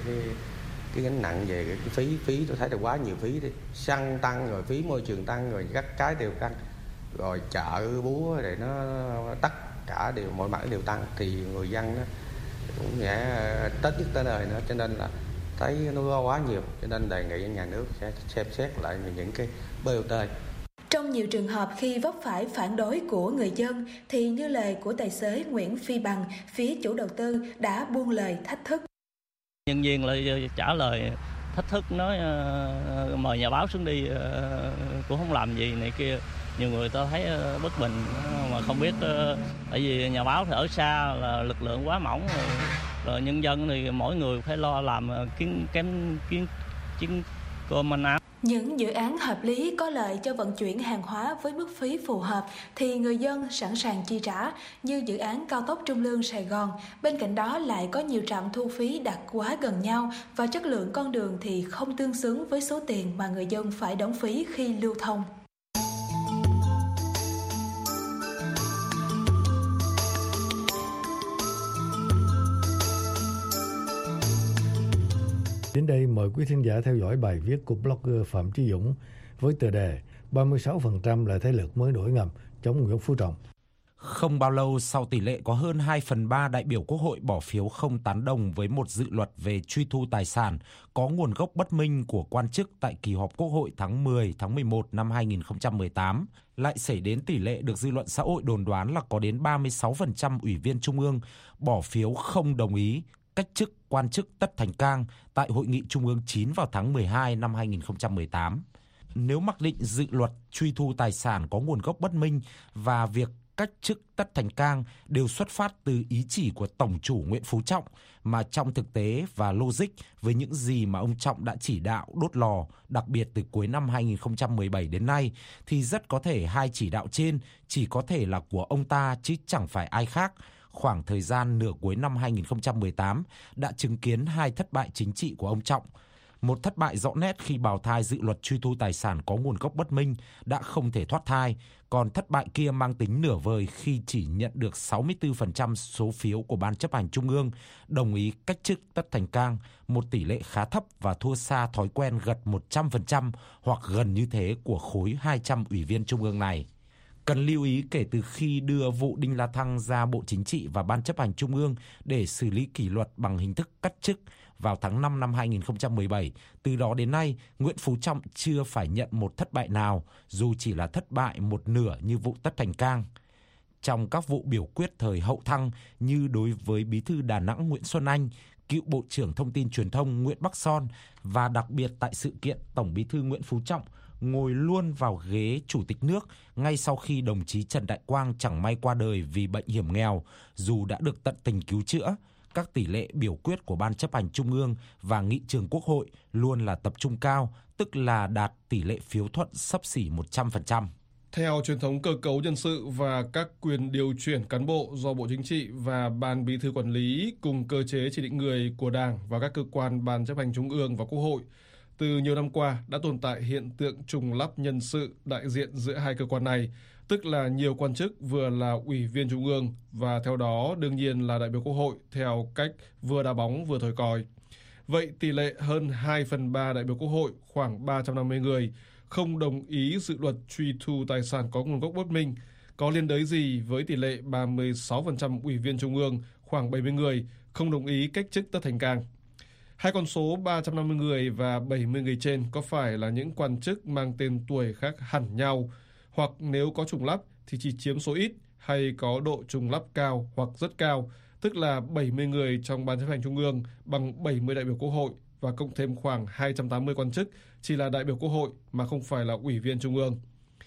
gánh nặng về cái phí tôi thấy là quá nhiều phí đi, xăng tăng rồi phí môi trường tăng rồi các cái đều tăng, rồi chợ búa thì nó tất cả đều mọi mặt đều tăng, thì người dân nó cũng sẽ Tết nhất tới đời nữa, cho nên là thấy nó quá nhiều, cho nên đề nghị nhà nước sẽ xem xét lại những cái BOT. Trong nhiều trường hợp khi vấp phải phản đối của người dân thì như lời của tài xế Nguyễn Phi Bằng, phía chủ đầu tư đã buông lời thách thức. Nhân viên lại trả lời thách thức, nói mời nhà báo xuống đi cũng không làm gì này kia. Nhiều người ta thấy bất bình mà không biết, tại vì nhà báo thì ở xa, là lực lượng quá mỏng, rồi nhân dân thì mỗi người phải lo làm kiến cơm ăn áo. Những dự án hợp lý có lợi cho vận chuyển hàng hóa với mức phí phù hợp thì người dân sẵn sàng chi trả, như dự án cao tốc Trung Lương Sài Gòn. Bên cạnh đó lại có nhiều trạm thu phí đặt quá gần nhau và chất lượng con đường thì không tương xứng với số tiền mà người dân phải đóng phí khi lưu thông. Đến đây mời quý thính giả theo dõi bài viết của blogger Phạm Chí Dũng với tựa đề 36% là thế lực mới nổi ngầm chống Nguyễn Phú Trọng. Không bao lâu sau tỷ lệ có hơn 2/3 đại biểu Quốc hội bỏ phiếu không tán đồng với một dự luật về truy thu tài sản có nguồn gốc bất minh của quan chức tại kỳ họp Quốc hội tháng 11 năm 2018, lại xảy đến tỷ lệ được dư luận xã hội đồn đoán là có đến 36% ủy viên Trung ương bỏ phiếu không đồng ý cách chức quan chức Tất Thành Cang tại Hội nghị Trung ương 9 vào tháng 12 năm 2018. Nếu mặc định dự luật truy thu tài sản có nguồn gốc bất minh và việc cách chức Tất Thành Cang đều xuất phát từ ý chỉ của Tổng chủ Nguyễn Phú Trọng, mà trong thực tế và logic với những gì mà ông Trọng đã chỉ đạo đốt lò, đặc biệt từ cuối năm 2017 đến nay, thì rất có thể hai chỉ đạo trên chỉ có thể là của ông ta chứ chẳng phải ai khác. Khoảng thời gian nửa cuối năm 2018 đã chứng kiến hai thất bại chính trị của ông Trọng. Một thất bại rõ nét khi bào thai dự luật truy thu tài sản có nguồn gốc bất minh đã không thể thoát thai, còn thất bại kia mang tính nửa vời khi chỉ nhận được 64% số phiếu của Ban chấp hành Trung ương đồng ý cách chức Tất Thành Cang, một tỷ lệ khá thấp và thua xa thói quen gật 100% hoặc gần như thế của khối 200 ủy viên Trung ương này. Cần lưu ý kể từ khi đưa vụ Đinh La Thăng ra Bộ Chính trị và Ban chấp hành Trung ương để xử lý kỷ luật bằng hình thức cách chức vào tháng 5 năm 2017, từ đó đến nay, Nguyễn Phú Trọng chưa phải nhận một thất bại nào, dù chỉ là thất bại một nửa như vụ Tất Thành Cang. Trong các vụ biểu quyết thời hậu Thăng như đối với Bí thư Đà Nẵng Nguyễn Xuân Anh, cựu Bộ trưởng Thông tin Truyền thông Nguyễn Bắc Son và đặc biệt tại sự kiện Tổng Bí thư Nguyễn Phú Trọng ngồi luôn vào ghế Chủ tịch nước ngay sau khi đồng chí Trần Đại Quang chẳng may qua đời vì bệnh hiểm nghèo, dù đã được tận tình cứu chữa. Các tỷ lệ biểu quyết của Ban chấp hành Trung ương và Nghị trường Quốc hội luôn là tập trung cao, tức là đạt tỷ lệ phiếu thuận xấp xỉ 100%. Theo truyền thống cơ cấu nhân sự và các quyền điều chuyển cán bộ do Bộ Chính trị và Ban Bí thư quản lý cùng cơ chế chỉ định người của Đảng và các cơ quan Ban chấp hành Trung ương và Quốc hội, từ nhiều năm qua đã tồn tại hiện tượng trùng lắp nhân sự đại diện giữa hai cơ quan này, tức là nhiều quan chức vừa là ủy viên Trung ương và theo đó đương nhiên là đại biểu Quốc hội theo cách vừa đá bóng vừa thổi còi. Vậy tỷ lệ hơn 2/3 đại biểu Quốc hội, khoảng 350 người, không đồng ý dự luật truy thu tài sản có nguồn gốc bất minh, có liên đới gì với tỷ lệ 36% ủy viên Trung ương, khoảng 70 người, không đồng ý cách chức Tất Thành Cang. Hai con số 350 người và 70 người trên có phải là những quan chức mang tên tuổi khác hẳn nhau, hoặc nếu có trùng lắp thì chỉ chiếm số ít, hay có độ trùng lắp cao hoặc rất cao, tức là 70 người trong Ban chấp hành Trung ương bằng 70 đại biểu Quốc hội và cộng thêm khoảng 280 quan chức chỉ là đại biểu Quốc hội mà không phải là ủy viên Trung ương.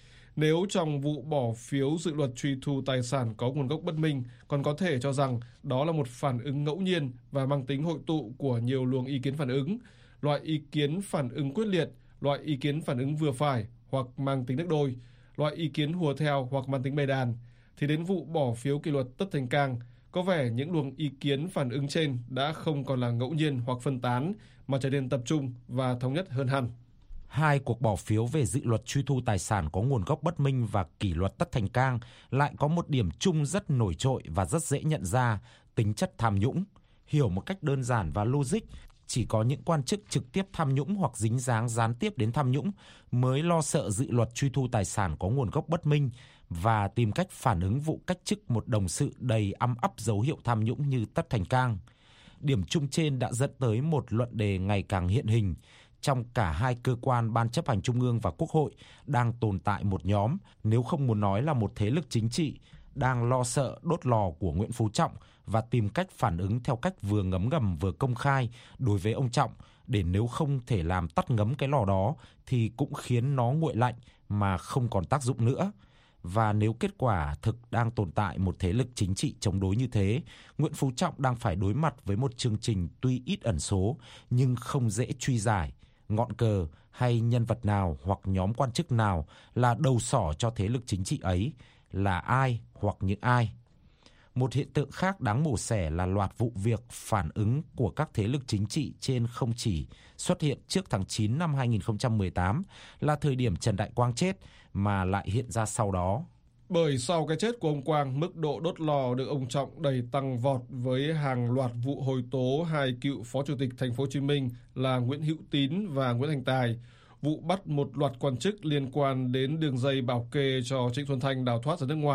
Nếu trong vụ bỏ phiếu dự luật truy thu tài sản có nguồn gốc bất minh, còn có thể cho rằng đó là một phản ứng ngẫu nhiên và mang tính hội tụ của nhiều luồng ý kiến phản ứng, loại ý kiến phản ứng quyết liệt, loại ý kiến phản ứng vừa phải hoặc mang tính nước đôi, loại ý kiến hùa theo hoặc mang tính bầy đàn, thì đến vụ bỏ phiếu kỷ luật Tất Thành Cang, có vẻ những luồng ý kiến phản ứng trên đã không còn là ngẫu nhiên hoặc phân tán, mà trở nên tập trung và thống nhất hơn hẳn. Hai cuộc bỏ phiếu về dự luật truy thu tài sản có nguồn gốc bất minh và kỷ luật Tất Thành Cang lại có một điểm chung rất nổi trội và rất dễ nhận ra, tính chất tham nhũng. Hiểu một cách đơn giản và logic, chỉ có những quan chức trực tiếp tham nhũng hoặc dính dáng gián tiếp đến tham nhũng mới lo sợ dự luật truy thu tài sản có nguồn gốc bất minh và tìm cách phản ứng vụ cách chức một đồng sự đầy âm ấp dấu hiệu tham nhũng như Tất Thành Cang. Điểm chung trên đã dẫn tới một luận đề ngày càng hiện hình. Trong cả hai cơ quan Ban chấp hành Trung ương và Quốc hội đang tồn tại một nhóm, nếu không muốn nói là một thế lực chính trị, đang lo sợ đốt lò của Nguyễn Phú Trọng và tìm cách phản ứng theo cách vừa ngấm ngầm vừa công khai đối với ông Trọng, để nếu không thể làm tắt ngấm cái lò đó thì cũng khiến nó nguội lạnh mà không còn tác dụng nữa. Và nếu kết quả thực đang tồn tại một thế lực chính trị chống đối như thế, Nguyễn Phú Trọng đang phải đối mặt với một chương trình tuy ít ẩn số nhưng không dễ truy giải. Ngọn cờ hay nhân vật nào hoặc nhóm quan chức nào là đầu sỏ cho thế lực chính trị ấy, là ai hoặc những ai. Một hiện tượng khác đáng mổ xẻ là loạt vụ việc phản ứng của các thế lực chính trị trên không chỉ xuất hiện trước tháng 9 năm 2018 là thời điểm Trần Đại Quang chết, mà lại hiện ra sau đó. Bởi sau cái chết của ông Quang, mức độ đốt lò được ông Trọng đẩy tăng vọt với hàng loạt vụ hồi tố hai cựu Phó Chủ tịch Thành phố Hồ Chí Minh là Nguyễn Hữu Tín và Nguyễn Thành Tài, vụ bắt một loạt quan chức liên quan đến đường dây bảo kê cho Trịnh Xuân Thanh đào thoát ra nước ngoài,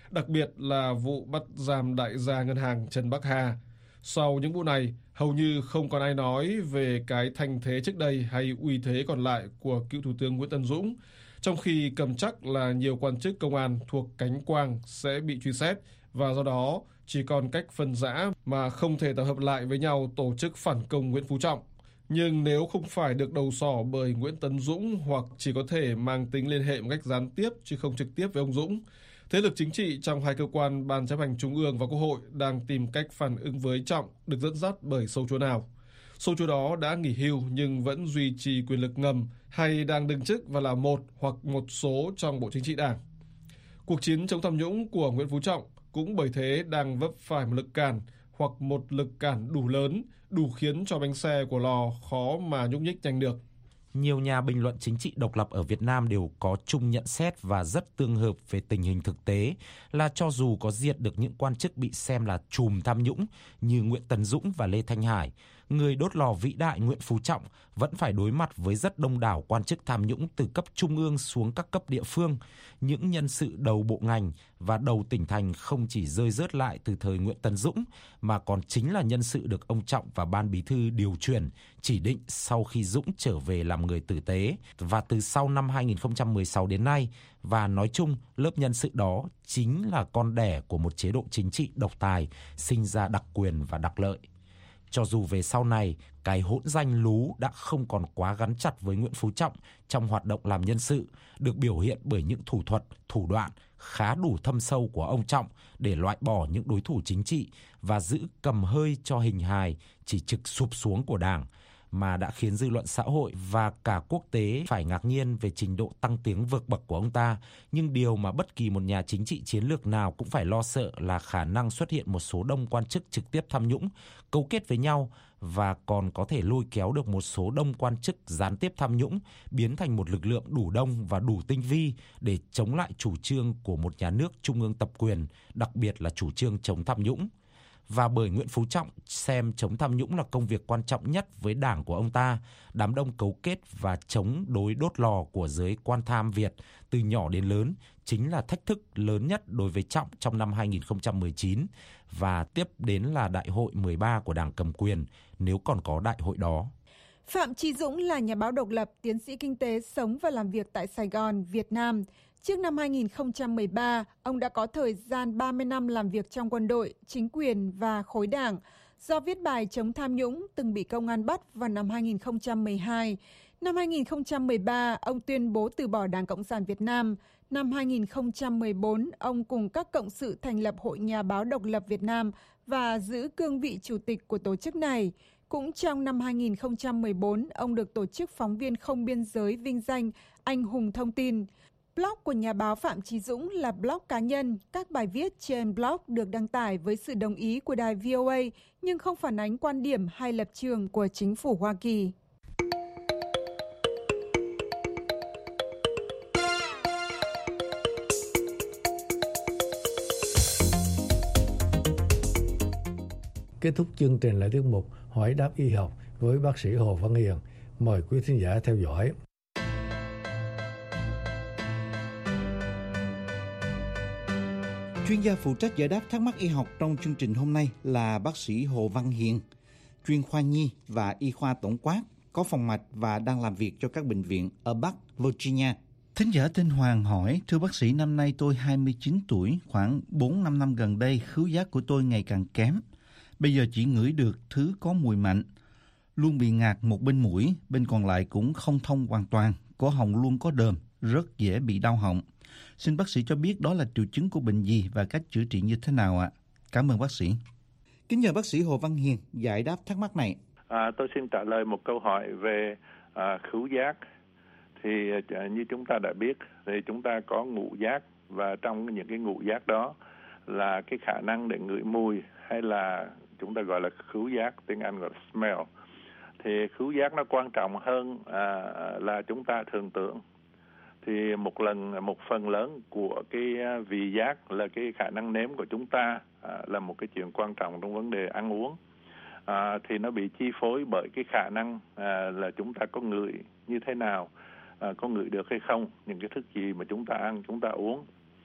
đặc biệt là vụ bắt giam đại gia ngân hàng Trần Bắc Hà. Sau những vụ này, hầu như không còn ai nói về cái thanh thế trước đây hay uy thế còn lại của cựu Thủ tướng Nguyễn Tấn Dũng, trong khi cầm chắc là nhiều quan chức công an thuộc cánh quang sẽ bị truy xét và do đó chỉ còn cách phân rã mà không thể tập hợp lại với nhau tổ chức phản công Nguyễn Phú Trọng. Nhưng nếu không phải được đầu sỏ bởi Nguyễn Tấn Dũng hoặc chỉ có thể mang tính liên hệ một cách gián tiếp chứ không trực tiếp với ông Dũng, thế lực chính trị trong hai cơ quan Ban Chấp hành Trung ương và Quốc hội đang tìm cách phản ứng với Trọng được dẫn dắt bởi sâu chúa nào. Sâu chúa đó đã nghỉ hưu nhưng vẫn duy trì quyền lực ngầm hay đang đương chức và là một hoặc một số trong Bộ Chính trị Đảng. Cuộc chiến chống tham nhũng của Nguyễn Phú Trọng cũng bởi thế đang vấp phải một lực cản hoặc một lực cản đủ lớn, đủ khiến cho bánh xe của lò khó mà nhúc nhích nhanh được. Nhiều nhà bình luận chính trị độc lập ở Việt Nam đều có chung nhận xét và rất tương hợp về tình hình thực tế là cho dù có diệt được những quan chức bị xem là trùm tham nhũng như Nguyễn Tấn Dũng và Lê Thanh Hải, người đốt lò vĩ đại Nguyễn Phú Trọng vẫn phải đối mặt với rất đông đảo quan chức tham nhũng từ cấp trung ương xuống các cấp địa phương. Những nhân sự đầu bộ ngành và đầu tỉnh thành không chỉ rơi rớt lại từ thời Nguyễn Tấn Dũng mà còn chính là nhân sự được ông Trọng và Ban Bí thư điều chuyển, chỉ định sau khi Dũng trở về làm người tử tế và từ sau năm 2016 đến nay. Và nói chung, lớp nhân sự đó chính là con đẻ của một chế độ chính trị độc tài, sinh ra đặc quyền và đặc lợi. Cho dù về sau này, cái hỗn danh lú đã không còn quá gắn chặt với Nguyễn Phú Trọng trong hoạt động làm nhân sự, được biểu hiện bởi những thủ thuật, thủ đoạn khá đủ thâm sâu của ông Trọng để loại bỏ những đối thủ chính trị và giữ cầm hơi cho hình hài chỉ trực sụp xuống của Đảng, mà đã khiến dư luận xã hội và cả quốc tế phải ngạc nhiên về trình độ tăng tiếng vượt bậc của ông ta. Nhưng điều mà bất kỳ một nhà chính trị chiến lược nào cũng phải lo sợ là khả năng xuất hiện một số đông quan chức trực tiếp tham nhũng, cấu kết với nhau và còn có thể lôi kéo được một số đông quan chức gián tiếp tham nhũng, biến thành một lực lượng đủ đông và đủ tinh vi để chống lại chủ trương của một nhà nước trung ương tập quyền, đặc biệt là chủ trương chống tham nhũng. Và bởi Nguyễn Phú Trọng xem chống tham nhũng là công việc quan trọng nhất với đảng của ông ta, đám đông cấu kết và chống đối đốt lò của giới quan tham Việt từ nhỏ đến lớn chính là thách thức lớn nhất đối với Trọng trong năm 2019 và tiếp đến là đại hội 13 của Đảng cầm quyền nếu còn có đại hội đó. Phạm Chí Dũng là nhà báo độc lập, tiến sĩ kinh tế, sống và làm việc tại Sài Gòn, Việt Nam. Trước năm 2013, ông đã có thời gian 30 năm làm việc trong quân đội, chính quyền và khối đảng. Do viết bài chống tham nhũng, từng bị công an bắt vào năm 2012. Năm 2013, ông tuyên bố từ bỏ Đảng Cộng sản Việt Nam. Năm 2014, ông cùng các cộng sự thành lập Hội Nhà báo Độc lập Việt Nam và giữ cương vị chủ tịch của tổ chức này. Cũng trong năm 2014, ông được Tổ chức Phóng viên Không Biên giới vinh danh Anh hùng thông tin. Blog của nhà báo Phạm Chí Dũng là blog cá nhân. Các bài viết trên blog được đăng tải với sự đồng ý của đài VOA, nhưng không phản ánh quan điểm hay lập trường của chính phủ Hoa Kỳ. Kết thúc chương trình là tiết mục Hỏi đáp y học với bác sĩ Hồ Văn Hiền. Mời quý thính giả theo dõi. Chuyên gia phụ trách giải đáp thắc mắc y học trong chương trình hôm nay là bác sĩ Hồ Văn Hiền, chuyên khoa nhi và y khoa tổng quát, có phòng mạch và đang làm việc cho các bệnh viện ở Bắc Virginia. Thính giả tên Hoàng hỏi, thưa bác sĩ, năm nay tôi 29 tuổi, khoảng 4-5 năm gần đây khứu giác của tôi ngày càng kém. Bây giờ chỉ ngửi được thứ có mùi mạnh, luôn bị ngạt một bên mũi, bên còn lại cũng không thông hoàn toàn, cổ họng luôn có đờm, rất dễ bị đau họng. Xin bác sĩ cho biết đó là triệu chứng của bệnh gì và cách chữa trị như thế nào ạ? Cảm ơn bác sĩ. Kính nhờ bác sĩ Hồ Văn Hiền giải đáp thắc mắc này. Tôi xin trả lời một câu hỏi về khứu giác. Thì như chúng ta đã biết thì chúng ta có ngũ giác, và trong những cái ngũ giác đó là cái khả năng để ngửi mùi, hay là chúng ta gọi là khứu giác, tiếng Anh gọi là smell. Thì khứu giác nó quan trọng hơn là chúng ta thường tưởng. Thì một phần lớn của cái vị giác là cái khả năng nếm của chúng ta là một cái chuyện quan trọng trong vấn đề ăn uống. Thì nó bị chi phối bởi cái khả năng là chúng ta có ngửi như thế nào, có ngửi được hay không, những cái thức gì mà chúng ta ăn, chúng ta uống.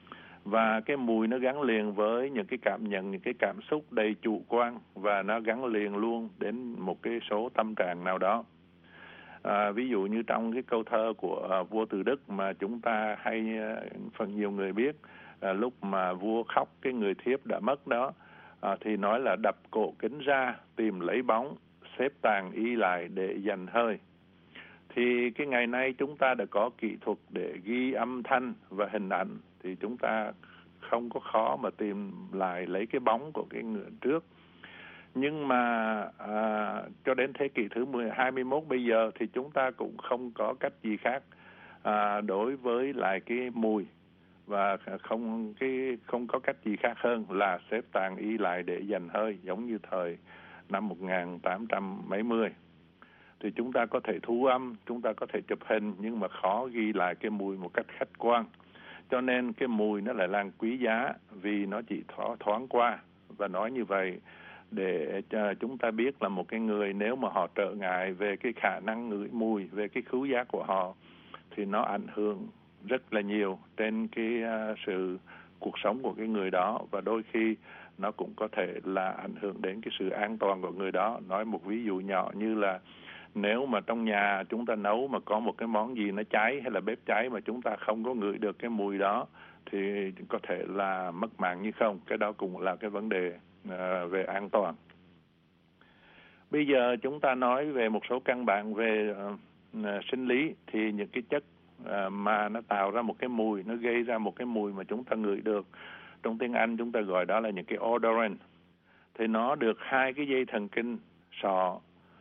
Và cái mùi nó gắn liền với những cái cảm nhận, những cái cảm xúc đầy chủ quan, và nó gắn liền luôn đến một cái số tâm trạng nào đó. Ví dụ như trong cái câu thơ của vua Từ Đức mà chúng ta hay phần nhiều người biết, lúc mà vua khóc cái người thiếp đã mất đó, thì nói là đập cổ kính ra tìm lấy bóng, xếp tàn y lại để dành hơi. Thì cái ngày nay chúng ta đã có kỹ thuật để ghi âm thanh và hình ảnh, thì chúng ta không có khó mà tìm lại lấy cái bóng của cái người trước. Nhưng mà cho đến thế kỷ thứ 21 bây giờ thì chúng ta cũng không có cách gì khác đối với lại cái mùi, và không có cách gì khác hơn là xếp tàn y lại để dành hơi, giống như thời năm 1800 mấy mươi. Thì chúng ta có thể thu âm, chúng ta có thể chụp hình, nhưng mà khó ghi lại cái mùi một cách khách quan. Cho nên cái mùi nó lại là quý giá vì nó chỉ thoáng qua. Và nói như vậy để cho chúng ta biết là một cái người nếu mà họ trở ngại về cái khả năng ngửi mùi, về cái khứu giác của họ, thì nó ảnh hưởng rất là nhiều trên cái sự cuộc sống của cái người đó, và đôi khi nó cũng có thể là ảnh hưởng đến cái sự an toàn của người đó. Nói một ví dụ nhỏ như là nếu mà trong nhà chúng ta nấu mà có một cái món gì nó cháy hay là bếp cháy mà chúng ta không có ngửi được cái mùi đó thì có thể là mất mạng như không. Cái đó cũng là cái vấn đề về an toàn. Bây giờ chúng ta nói về một số căn bản về sinh lý. Thì những cái chất mà nó tạo ra một cái mùi, nó gây ra một cái mùi mà chúng ta ngửi được, trong tiếng Anh chúng ta gọi đó là những cái odorant. Thì nó được hai cái dây thần kinh sọ.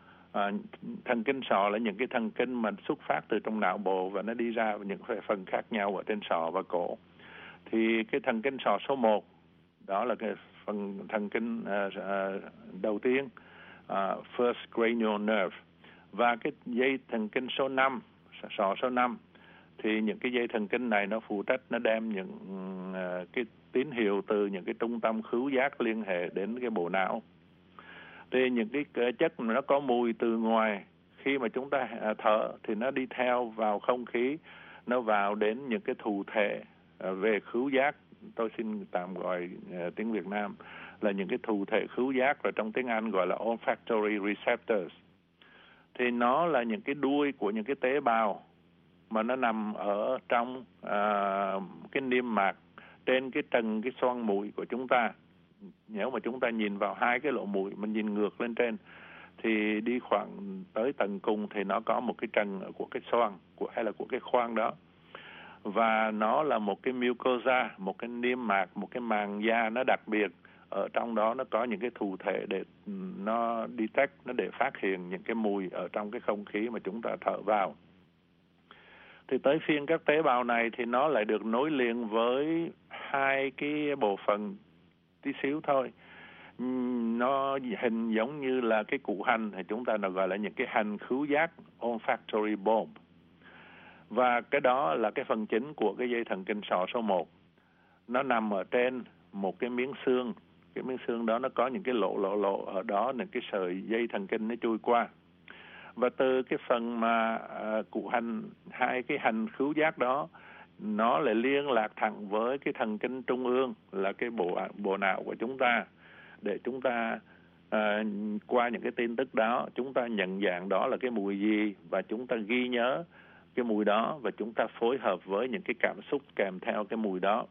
Thần kinh sọ là những cái thần kinh mà xuất phát từ trong não bộ và nó đi ra những phần khác nhau ở trên sọ và cổ. Thì cái thần kinh sọ số 1 đó là cái phần thần kinh đầu tiên, first cranial nerve. Và cái dây thần kinh số 5, sọ số 5, thì những cái dây thần kinh này nó phụ trách, nó đem những cái tín hiệu từ những cái trung tâm khứu giác liên hệ đến cái bộ não. Thì những cái chất mà nó có mùi từ ngoài, khi mà chúng ta thở thì nó đi theo vào không khí, nó vào đến những cái thụ thể về khứu giác. Tôi xin tạm gọi tiếng Việt Nam là những cái thụ thể khứu giác, rồi trong tiếng Anh gọi là olfactory receptors. Thì nó là những cái đuôi của những cái tế bào mà nó nằm ở trong cái niêm mạc trên cái trần cái xoang mũi của chúng ta. Nếu mà chúng ta nhìn vào hai cái lỗ mũi, mình nhìn ngược lên trên thì đi khoảng tới tận cùng thì nó có một cái trần của cái xoang hay là của cái khoang đó. Và nó là một cái mucosa, một cái niêm mạc, một cái màng da nó đặc biệt. Ở trong đó nó có những cái thụ thể để nó detect, nó để phát hiện những cái mùi ở trong cái không khí mà chúng ta thở vào. Thì tới phiên các tế bào này thì nó lại được nối liền với hai cái bộ phận tí xíu thôi. Nó hình giống như là cái củ hành, thì chúng ta gọi là những cái hành khứu giác, olfactory bulb. Và cái đó là cái phần chính của cái dây thần kinh sọ số 1. Nó nằm ở trên một cái miếng xương. Cái miếng xương đó nó có những cái lỗ ở đó, những cái sợi dây thần kinh nó chui qua. Và từ cái phần mà củ hành, hai cái hành khứu giác đó, nó lại liên lạc thẳng với cái thần kinh trung ương là cái bộ não của chúng ta, để chúng ta qua những cái tin tức đó chúng ta nhận dạng đó là cái mùi gì, và chúng ta ghi nhớ cái mùi đó, và chúng ta phối hợp với những cái cảm xúc kèm theo cái mùi đó.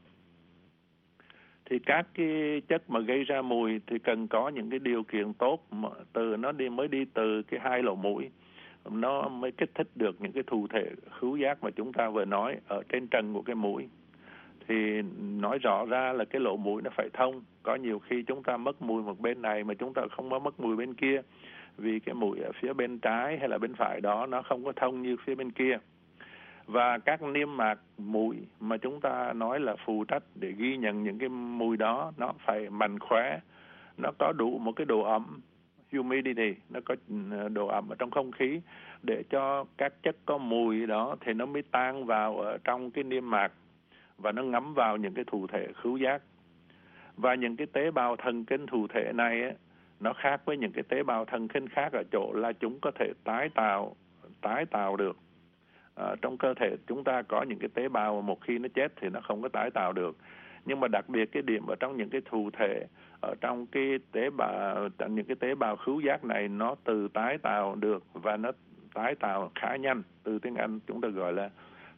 Thì các cái chất mà gây ra mùi thì cần có những cái điều kiện tốt, mà nó mới đi từ cái hai lỗ mũi, nó mới kích thích được những cái thụ thể khứu giác mà chúng ta vừa nói ở trên trần của cái mũi. Thì nói rõ ra là cái lỗ mũi nó phải thông. Có nhiều khi chúng ta mất mùi một bên này mà chúng ta không có mất mùi bên kia, vì cái mũi ở phía bên trái hay là bên phải đó nó không có thông như phía bên kia. Và các niêm mạc mũi mà chúng ta nói là phụ trách để ghi nhận những cái mùi đó, nó phải mạnh khỏe, nó có đủ một cái độ ẩm, humidity, nó có độ ẩm ở trong không khí, để cho các chất có mùi đó thì nó mới tan vào ở trong cái niêm mạc và nó ngấm vào những cái thụ thể khứu giác. Và những cái tế bào thần kinh thụ thể này ấy, nó khác với những cái tế bào thần kinh khác ở chỗ là chúng có thể tái tạo được. Trong cơ thể chúng ta có những cái tế bào mà một khi nó chết thì nó không có tái tạo được. Nhưng mà đặc biệt cái điểm ở trong những cái thụ thể, ở trong cái những cái tế bào khứu giác này, nó tự tái tạo được và nó tái tạo khá nhanh. Từ tiếng Anh chúng ta gọi là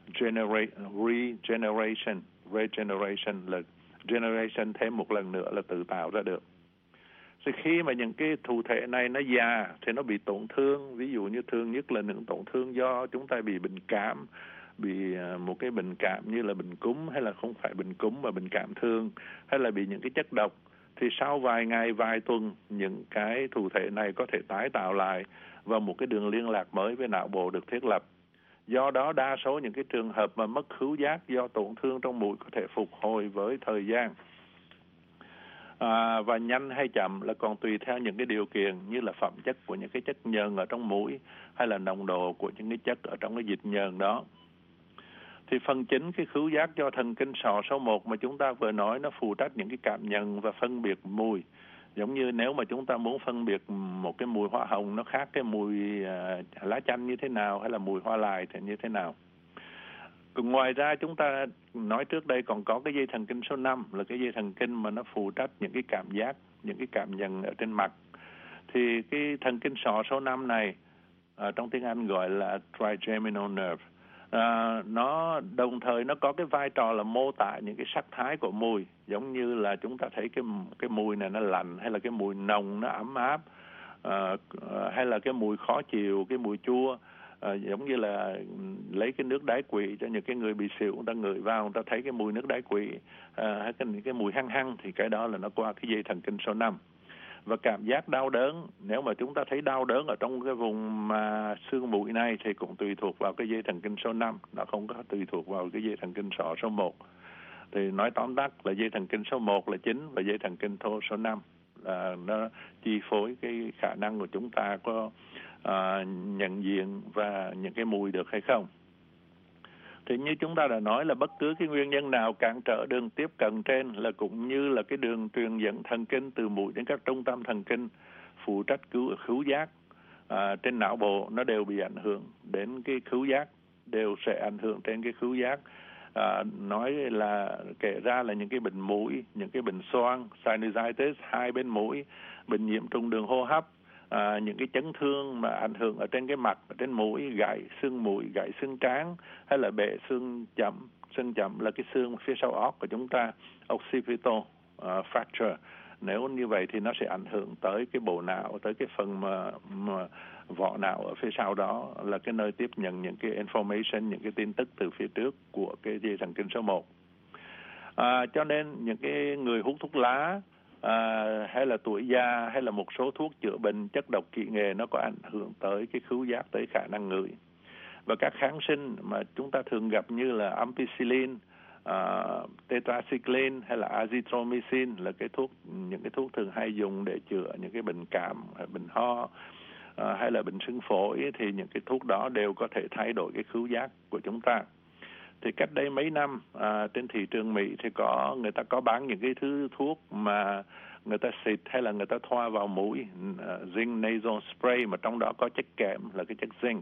regeneration là generation thêm một lần nữa là tự tạo ra được. Thì khi mà những cái thụ thể này nó già thì nó bị tổn thương, ví dụ như thường nhất là những tổn thương do chúng ta bị bệnh cảm, bị một cái bệnh cảm như là bệnh cúm, hay là không phải bệnh cúm mà bệnh cảm thường, hay là bị những cái chất độc, thì sau vài ngày, vài tuần những cái thụ thể này có thể tái tạo lại và một cái đường liên lạc mới với não bộ được thiết lập. Do đó đa số những cái trường hợp mà mất khứu giác do tổn thương trong mũi có thể phục hồi với thời gian. Và nhanh hay chậm là còn tùy theo những cái điều kiện như là phẩm chất của những cái chất nhờn ở trong mũi hay là nồng độ của những cái chất ở trong cái dịch nhờn đó. Thì phần chính cái khứu giác do thần kinh sọ số 1 mà chúng ta vừa nói, nó phụ trách những cái cảm nhận và phân biệt mùi. Giống như nếu mà chúng ta muốn phân biệt một cái mùi hoa hồng nó khác cái mùi lá chanh như thế nào, hay là mùi hoa lài thì như thế nào. Ngoài ra chúng ta nói trước đây còn có cái dây thần kinh số 5 là cái dây thần kinh mà nó phụ trách những cái cảm giác, những cái cảm nhận ở trên mặt. Thì cái thần kinh sọ số 5 này trong tiếng Anh gọi là trigeminal nerve. Nó đồng thời nó có cái vai trò là mô tả những cái sắc thái của mùi, giống như là chúng ta thấy cái mùi này nó lạnh, hay là cái mùi nồng nó ấm áp, hay là cái mùi khó chịu, cái mùi chua. Giống như là lấy cái nước đái quỵ cho những cái người bị xỉu, người ta ngửi vào, người ta thấy cái mùi nước đái quỵ, hay cái mùi hăng hăng, thì cái đó là nó qua cái dây thần kinh số 5. Và cảm giác đau đớn, nếu mà chúng ta thấy đau đớn ở trong cái vùng mà xương mũi này thì cũng tùy thuộc vào cái dây thần kinh số 5, nó không có tùy thuộc vào cái dây thần kinh sọ số 1. Thì nói tóm tắt là dây thần kinh số 1 là chính và dây thần kinh số 5 là nó chi phối cái khả năng của chúng ta có nhận diện và những cái mùi được hay không. Thì như chúng ta đã nói là bất cứ cái nguyên nhân nào cản trở đường tiếp cận trên là cũng như là cái đường truyền dẫn thần kinh từ mũi đến các trung tâm thần kinh phụ trách khứu giác trên não bộ, nó đều bị ảnh hưởng đến cái khứu giác, đều sẽ ảnh hưởng trên cái khứu giác. Nói là kể ra là những cái bệnh mũi, những cái bệnh xoang, sinusitis hai bên mũi, bệnh nhiễm trùng đường hô hấp, những cái chấn thương mà ảnh hưởng ở trên cái mặt, ở trên mũi, gãy xương mũi, gãy xương trán, hay là bể xương chậm là cái xương phía sau óc của chúng ta, occipital fracture. Nếu như vậy thì nó sẽ ảnh hưởng tới cái bộ não, tới cái phần mà vỏ não ở phía sau đó, là cái nơi tiếp nhận những cái information, những cái tin tức từ phía trước của cái dây thần kinh số 1. Cho nên những cái người hút thuốc lá, hay là tuổi già, hay là một số thuốc chữa bệnh chất độc kỵ nghệ, nó có ảnh hưởng tới cái khứu giác, tới khả năng ngửi. Và các kháng sinh mà chúng ta thường gặp như là ampicillin, tetracycline hay là azithromycin là những cái thuốc thường hay dùng để chữa những cái bệnh cảm, bệnh ho, hay là bệnh sưng phổi, thì những cái thuốc đó đều có thể thay đổi cái khứu giác của chúng ta. Thì cách đây mấy năm trên thị trường Mỹ thì người ta có bán những cái thứ thuốc mà người ta xịt hay là người ta thoa vào mũi, zinc nasal spray, mà trong đó có chất kẽm là cái chất zinc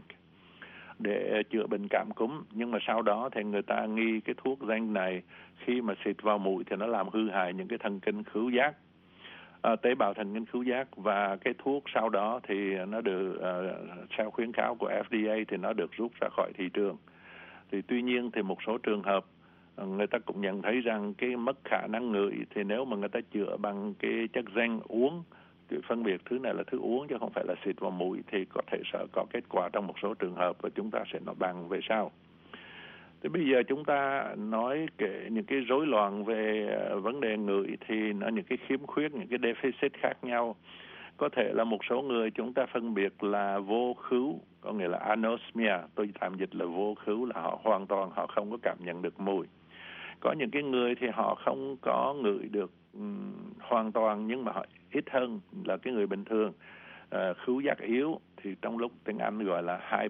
để chữa bệnh cảm cúm. Nhưng mà sau đó thì người ta nghi cái thuốc zinc này khi mà xịt vào mũi thì nó làm hư hại những cái thần kinh khứu giác, tế bào thần kinh khứu giác, và cái thuốc sau đó thì nó được theo khuyến cáo của FDA thì nó được rút ra khỏi thị trường. Thì tuy nhiên thì một số trường hợp người ta cũng nhận thấy rằng cái mất khả năng ngửi thì nếu mà người ta chữa bằng cái chất zinc uống, thì phân biệt thứ này là thứ uống chứ không phải là xịt vào mũi, thì có thể sẽ có kết quả trong một số trường hợp và chúng ta sẽ nói bằng về sau. Thì bây giờ chúng ta nói kể những cái rối loạn về vấn đề ngửi thì nó những cái khiếm khuyết, những cái deficit khác nhau. Có thể là một số người chúng ta phân biệt là vô khứu, có nghĩa là anosmia, tôi tạm dịch là vô khứu, là họ hoàn toàn họ không có cảm nhận được mùi. Có những cái người thì họ không có ngửi được hoàn toàn, nhưng mà họ ít hơn là cái người bình thường. Khứu giác yếu thì trong lúc tiếng Anh gọi là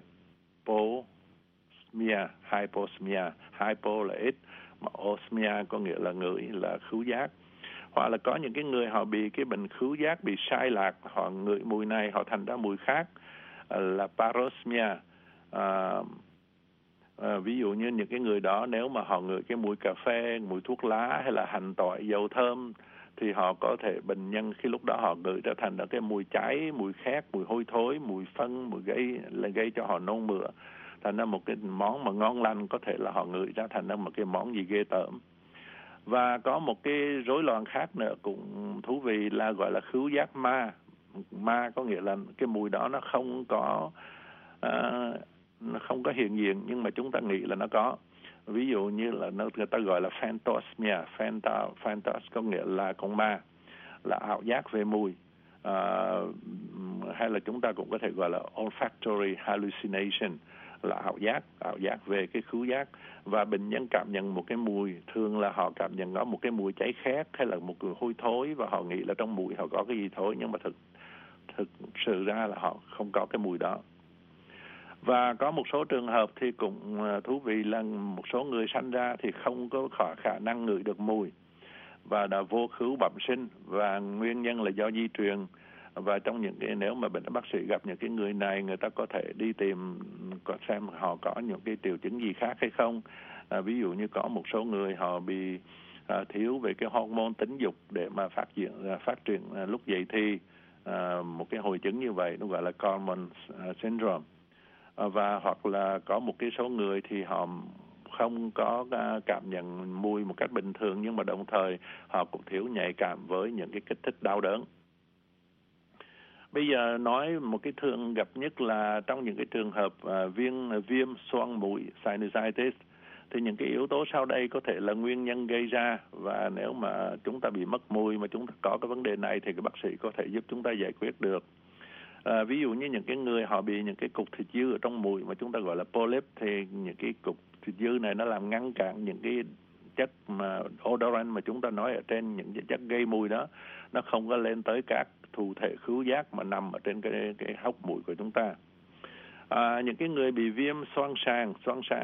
hyposmia. Hypo là ít, mà osmia có nghĩa là ngửi, là khứu giác. Hoặc là có những cái người họ bị cái bệnh khứu giác bị sai lạc, họ ngửi mùi này họ thành ra mùi khác, là parosmia. Ví dụ như những cái người đó nếu mà họ ngửi cái mùi cà phê, mùi thuốc lá hay là hành tỏi, dầu thơm thì họ có thể bệnh nhân khi lúc đó họ ngửi ra thành là cái mùi cháy, mùi khét, mùi hôi thối, mùi phân, mùi gây cho họ nôn mửa. Thành ra một cái món mà ngon lành có thể là họ ngửi ra thành ra một cái món gì ghê tởm. Và có một cái rối loạn khác nữa cũng thú vị là gọi là khứu giác ma. Ma có nghĩa là cái mùi đó nó không có hiện diện nhưng mà chúng ta nghĩ là nó có. Ví dụ như là người ta gọi là phantosmia, phantos có nghĩa là con ma, là ảo giác về mùi. Hay là chúng ta cũng có thể gọi là olfactory hallucination, là ảo giác về cái khứu giác. Và bệnh nhân cảm nhận một cái mùi, thường là họ cảm nhận có một cái mùi cháy khét hay là một mùi hôi thối và họ nghĩ là trong mũi họ có cái gì thối, nhưng mà thực sự ra là họ không có cái mùi đó. Và có một số trường hợp thì cũng thú vị là một số người sanh ra thì không có khả năng ngửi được mùi và đã vô khứu bẩm sinh, và nguyên nhân là do di truyền. Và trong những cái nếu mà bác sĩ gặp những cái người này, người ta có thể đi tìm xem họ có những cái triệu chứng gì khác hay không. Ví dụ như có một số người họ bị thiếu về cái hormone tính dục để mà phát triển lúc dậy thì, một cái hội chứng như vậy nó gọi là Kallmann syndrome. Và hoặc là có một cái số người thì họ không có cảm nhận mùi một cách bình thường, nhưng mà đồng thời họ cũng thiếu nhạy cảm với những cái kích thích đau đớn. Bây giờ nói một cái thường gặp nhất là trong những cái trường hợp viêm xoang mũi sinusitis, thì những cái yếu tố sau đây có thể là nguyên nhân gây ra, và nếu mà chúng ta bị mất mùi mà chúng ta có cái vấn đề này thì cái bác sĩ có thể giúp chúng ta giải quyết được. Ví dụ như những cái người họ bị những cái cục thịt dư ở trong mũi mà chúng ta gọi là polyp, thì những cái cục thịt dư này nó làm ngăn cản những cái chất mà odorant mà chúng ta nói ở trên, những cái chất gây mùi đó nó không có lên tới các thụ thể khứu giác mà nằm ở trên cái hốc mũi của chúng ta. Những cái người bị viêm xoang sàng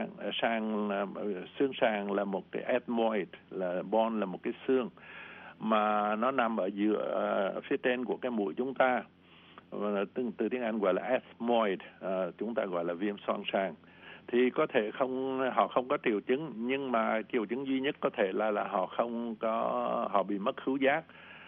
xương sàng là một cái ethmoid, là bone là một cái xương mà nó nằm ở giữa phía trên của cái mũi chúng ta, từ tiếng Anh gọi là ethmoid, chúng ta gọi là viêm xoang sàng. Thì có thể họ không có triệu chứng, nhưng mà triệu chứng duy nhất có thể là họ bị mất khứu giác.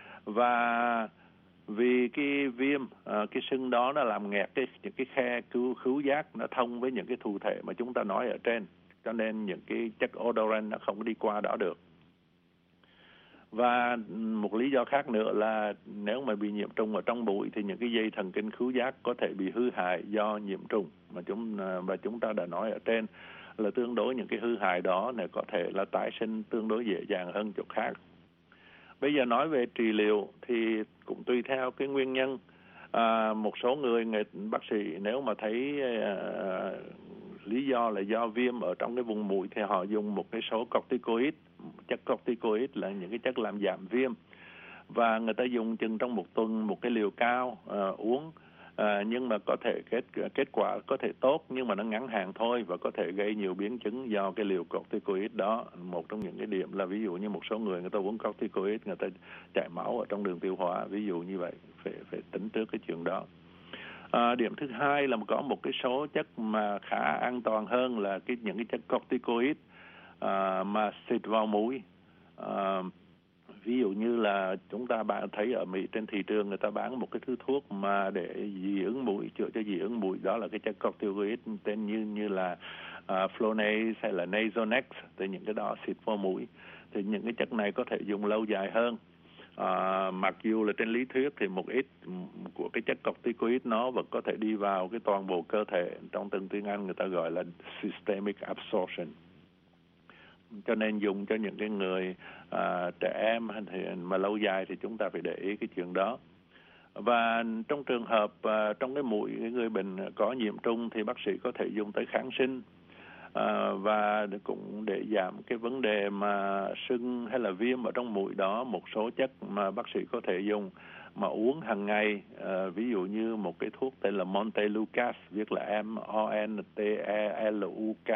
Và vì cái viêm cái sưng đó nó làm nghẹt những cái khe khứu giác nó thông với những cái thụ thể mà chúng ta nói ở trên, cho nên những cái chất odorant nó không có đi qua đó được. Và một lý do khác nữa là nếu mà bị nhiễm trùng ở trong mũi thì những cái dây thần kinh khứu giác có thể bị hư hại do nhiễm trùng mà chúng ta đã nói ở trên, là tương đối những cái hư hại đó này có thể là tái sinh tương đối dễ dàng hơn chỗ khác. Bây giờ nói về trị liệu thì cũng tùy theo cái nguyên nhân. Một số người bác sĩ nếu mà thấy lý do là do viêm ở trong cái vùng mũi thì họ dùng một cái số corticoid. Chất corticoid là những cái chất làm giảm viêm, và người ta dùng chừng trong một tuần một cái liều cao uống. Nhưng mà có thể kết quả có thể tốt, nhưng mà nó ngắn hạn thôi và có thể gây nhiều biến chứng do cái liều corticoid đó. Một trong những cái điểm là ví dụ như một số người ta uống corticoid, người ta chảy máu ở trong đường tiêu hóa, ví dụ như vậy, phải tính trước cái chuyện đó. Điểm thứ hai là có một cái số chất mà khá an toàn hơn là những cái chất corticoid mà xịt vào mũi. Ví dụ như là chúng ta thấy ở Mỹ trên thị trường người ta bán một cái thứ thuốc mà để dị ứng mũi, chữa cho dị ứng mũi, đó là cái chất corticoid tên như là Flonase hay là Nasonex, thì những cái đó xịt vào mũi. Thì những cái chất này có thể dùng lâu dài hơn. Mặc dù là trên lý thuyết thì một ít của cái chất corticoid nó vẫn có thể đi vào cái toàn bộ cơ thể, trong từ tiếng Anh người ta gọi là systemic absorption. Cho nên dùng cho những cái người trẻ em mà lâu dài thì chúng ta phải để ý cái chuyện đó. Và trong trường hợp trong cái mũi cái người bệnh có nhiễm trùng thì bác sĩ có thể dùng tới kháng sinh, và cũng để giảm cái vấn đề mà sưng hay là viêm ở trong mũi đó. Một số chất mà bác sĩ có thể dùng mà uống hàng ngày, ví dụ như một cái thuốc tên là Montelukast, viết là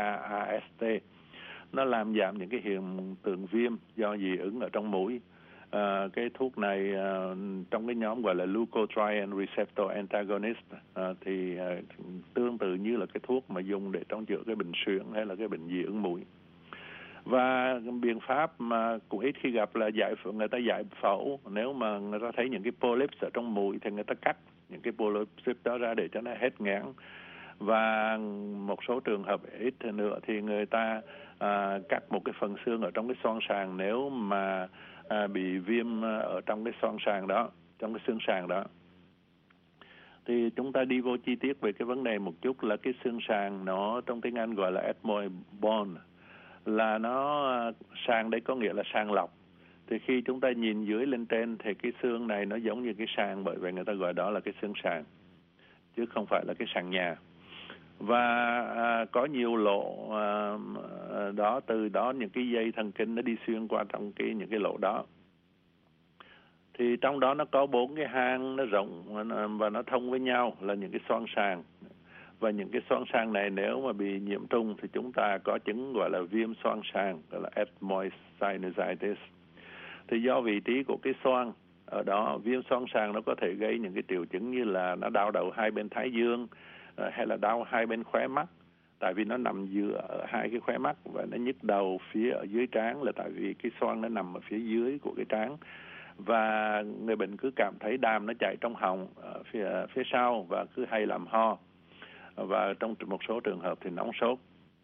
Montelukast. Nó làm giảm những cái hiện tượng viêm do dị ứng ở trong mũi. Cái thuốc này trong cái nhóm gọi là leukotriene receptor antagonist thì tương tự như là cái thuốc mà dùng để trong chữa cái bệnh suyễn hay là cái bệnh dị ứng mũi. Và biện pháp mà cũng ít khi gặp là người ta giải phẫu. Nếu mà người ta thấy những cái polyps ở trong mũi thì người ta cắt những cái polyps đó ra để cho nó hết nghẽn. Và một số trường hợp ít nữa thì người ta cắt một cái phần xương ở trong cái xoang sàng nếu mà bị viêm ở trong cái xoang sàng đó, trong cái xương sàng đó. Thì chúng ta đi vô chi tiết về cái vấn đề một chút là cái xương sàng nó trong tiếng Anh gọi là ethmoid bone, là nó sàng đấy có nghĩa là sàng lọc. Thì khi chúng ta nhìn dưới lên trên thì cái xương này nó giống như cái sàng, bởi vậy người ta gọi đó là cái xương sàng chứ không phải là cái sàng nhà. Và có nhiều lỗ đó, từ đó những cái dây thần kinh nó đi xuyên qua trong những cái lỗ đó. Thì trong đó nó có 4 cái hang nó rộng và nó thông với nhau là những cái xoang sàng. Và những cái xoang sàng này nếu mà bị nhiễm trùng thì chúng ta có chứng gọi là viêm xoang sàng, gọi là ethmoid sinusitis. Thì do vị trí của cái xoang ở đó, viêm xoang sàng nó có thể gây những cái triệu chứng như là nó đau đầu hai bên thái dương hay là đau hai bên khóe mắt, tại vì nó nằm giữa hai cái khóe mắt, và nó nhức đầu phía ở dưới trán là tại vì cái xoang nó nằm ở phía dưới của cái trán. Và người bệnh cứ cảm thấy đàm nó chạy trong họng phía sau và cứ hay làm ho, và trong một số trường hợp thì nóng sốt.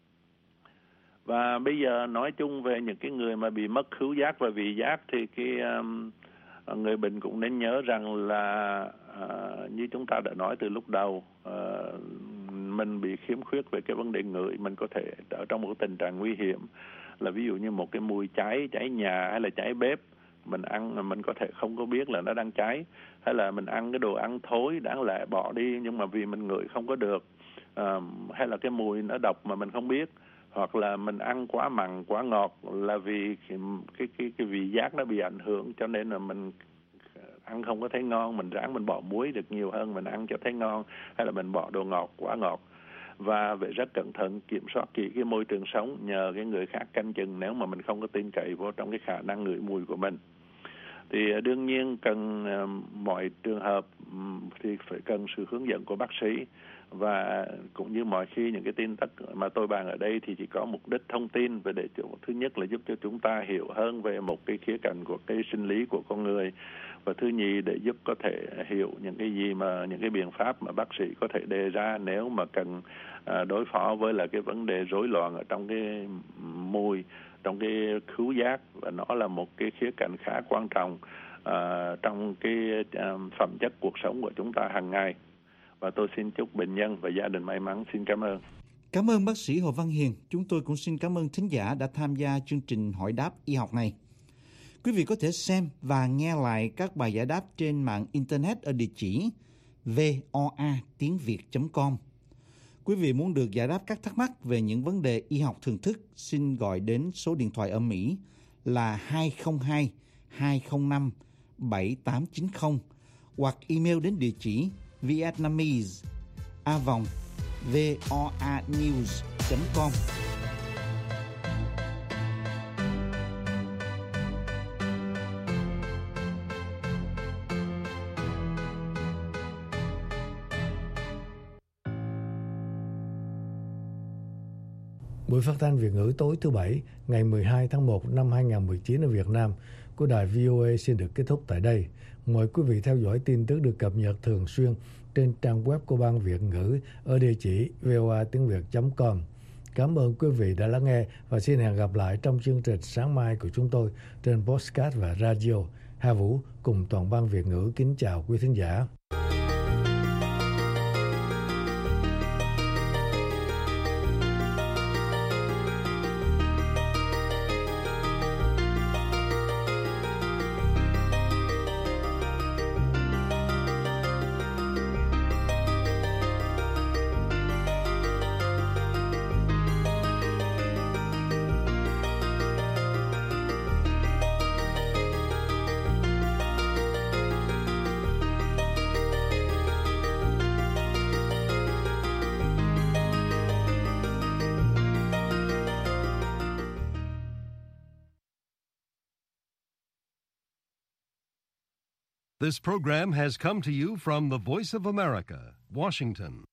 Và bây giờ nói chung về những cái người mà bị mất khứu giác và vị giác thì người bệnh cũng nên nhớ rằng là như chúng ta đã nói từ lúc đầu, mình bị khiếm khuyết về cái vấn đề ngửi, mình có thể ở trong một tình trạng nguy hiểm, là ví dụ như một cái mùi cháy nhà hay là cháy bếp, mình ăn mình có thể không có biết là nó đang cháy, hay là mình ăn cái đồ ăn thối đáng lẽ bỏ đi nhưng mà vì mình ngửi không có được, hay là cái mùi nó độc mà mình không biết, hoặc là mình ăn quá mặn quá ngọt là vì cái vị giác nó bị ảnh hưởng, cho nên là mình ăn không có thấy ngon, mình ráng mình bỏ muối được nhiều hơn mình ăn cho thấy ngon, hay là mình bỏ đồ ngọt quá ngọt. Và phải rất cẩn thận kiểm soát kỹ cái môi trường sống, nhờ cái người khác canh chừng nếu mà mình không có tin cậy vô trong cái khả năng ngửi mùi của mình. Thì đương nhiên cần mọi trường hợp thì phải cần sự hướng dẫn của bác sĩ, và cũng như mọi khi những cái tin tức mà tôi bàn ở đây thì chỉ có mục đích thông tin về để thứ nhất là giúp cho chúng ta hiểu hơn về một cái khía cạnh của cái sinh lý của con người, và thứ nhì để giúp có thể hiểu những cái gì mà những cái biện pháp mà bác sĩ có thể đề ra nếu mà cần đối phó với là cái vấn đề rối loạn ở trong cái mùi, trong cái khứu giác, và nó là một cái khía cạnh khá quan trọng trong cái phẩm chất cuộc sống của chúng ta hàng ngày. Và tôi xin chúc bệnh nhân và gia đình may mắn. Xin cảm ơn. Cảm ơn bác sĩ Hồ Văn Hiền. Chúng tôi cũng xin cảm ơn thính giả đã tham gia chương trình hỏi đáp y học này. Quý vị có thể xem và nghe lại các bài giải đáp trên mạng Internet ở địa chỉ voa.tiếng.việt.com. Quý vị muốn được giải đáp các thắc mắc về những vấn đề y học thường thức, xin gọi đến số điện thoại ở Mỹ là 202 205 7890 hoặc email đến địa chỉ vietnamese@voanews.com. Buổi phát thanh Việt ngữ tối thứ Bảy, ngày 12 tháng 1 năm 2019 ở Việt Nam của đài VOA xin được kết thúc tại đây. Mời quý vị theo dõi tin tức được cập nhật thường xuyên trên trang web của Ban Việt ngữ ở địa chỉ voa.tiếng.việt.com. Cảm ơn quý vị đã lắng nghe và xin hẹn gặp lại trong chương trình sáng mai của chúng tôi trên podcast và radio. Hà Vũ cùng toàn ban Việt ngữ kính chào quý thính giả. This program has come to you from the Voice of America, Washington.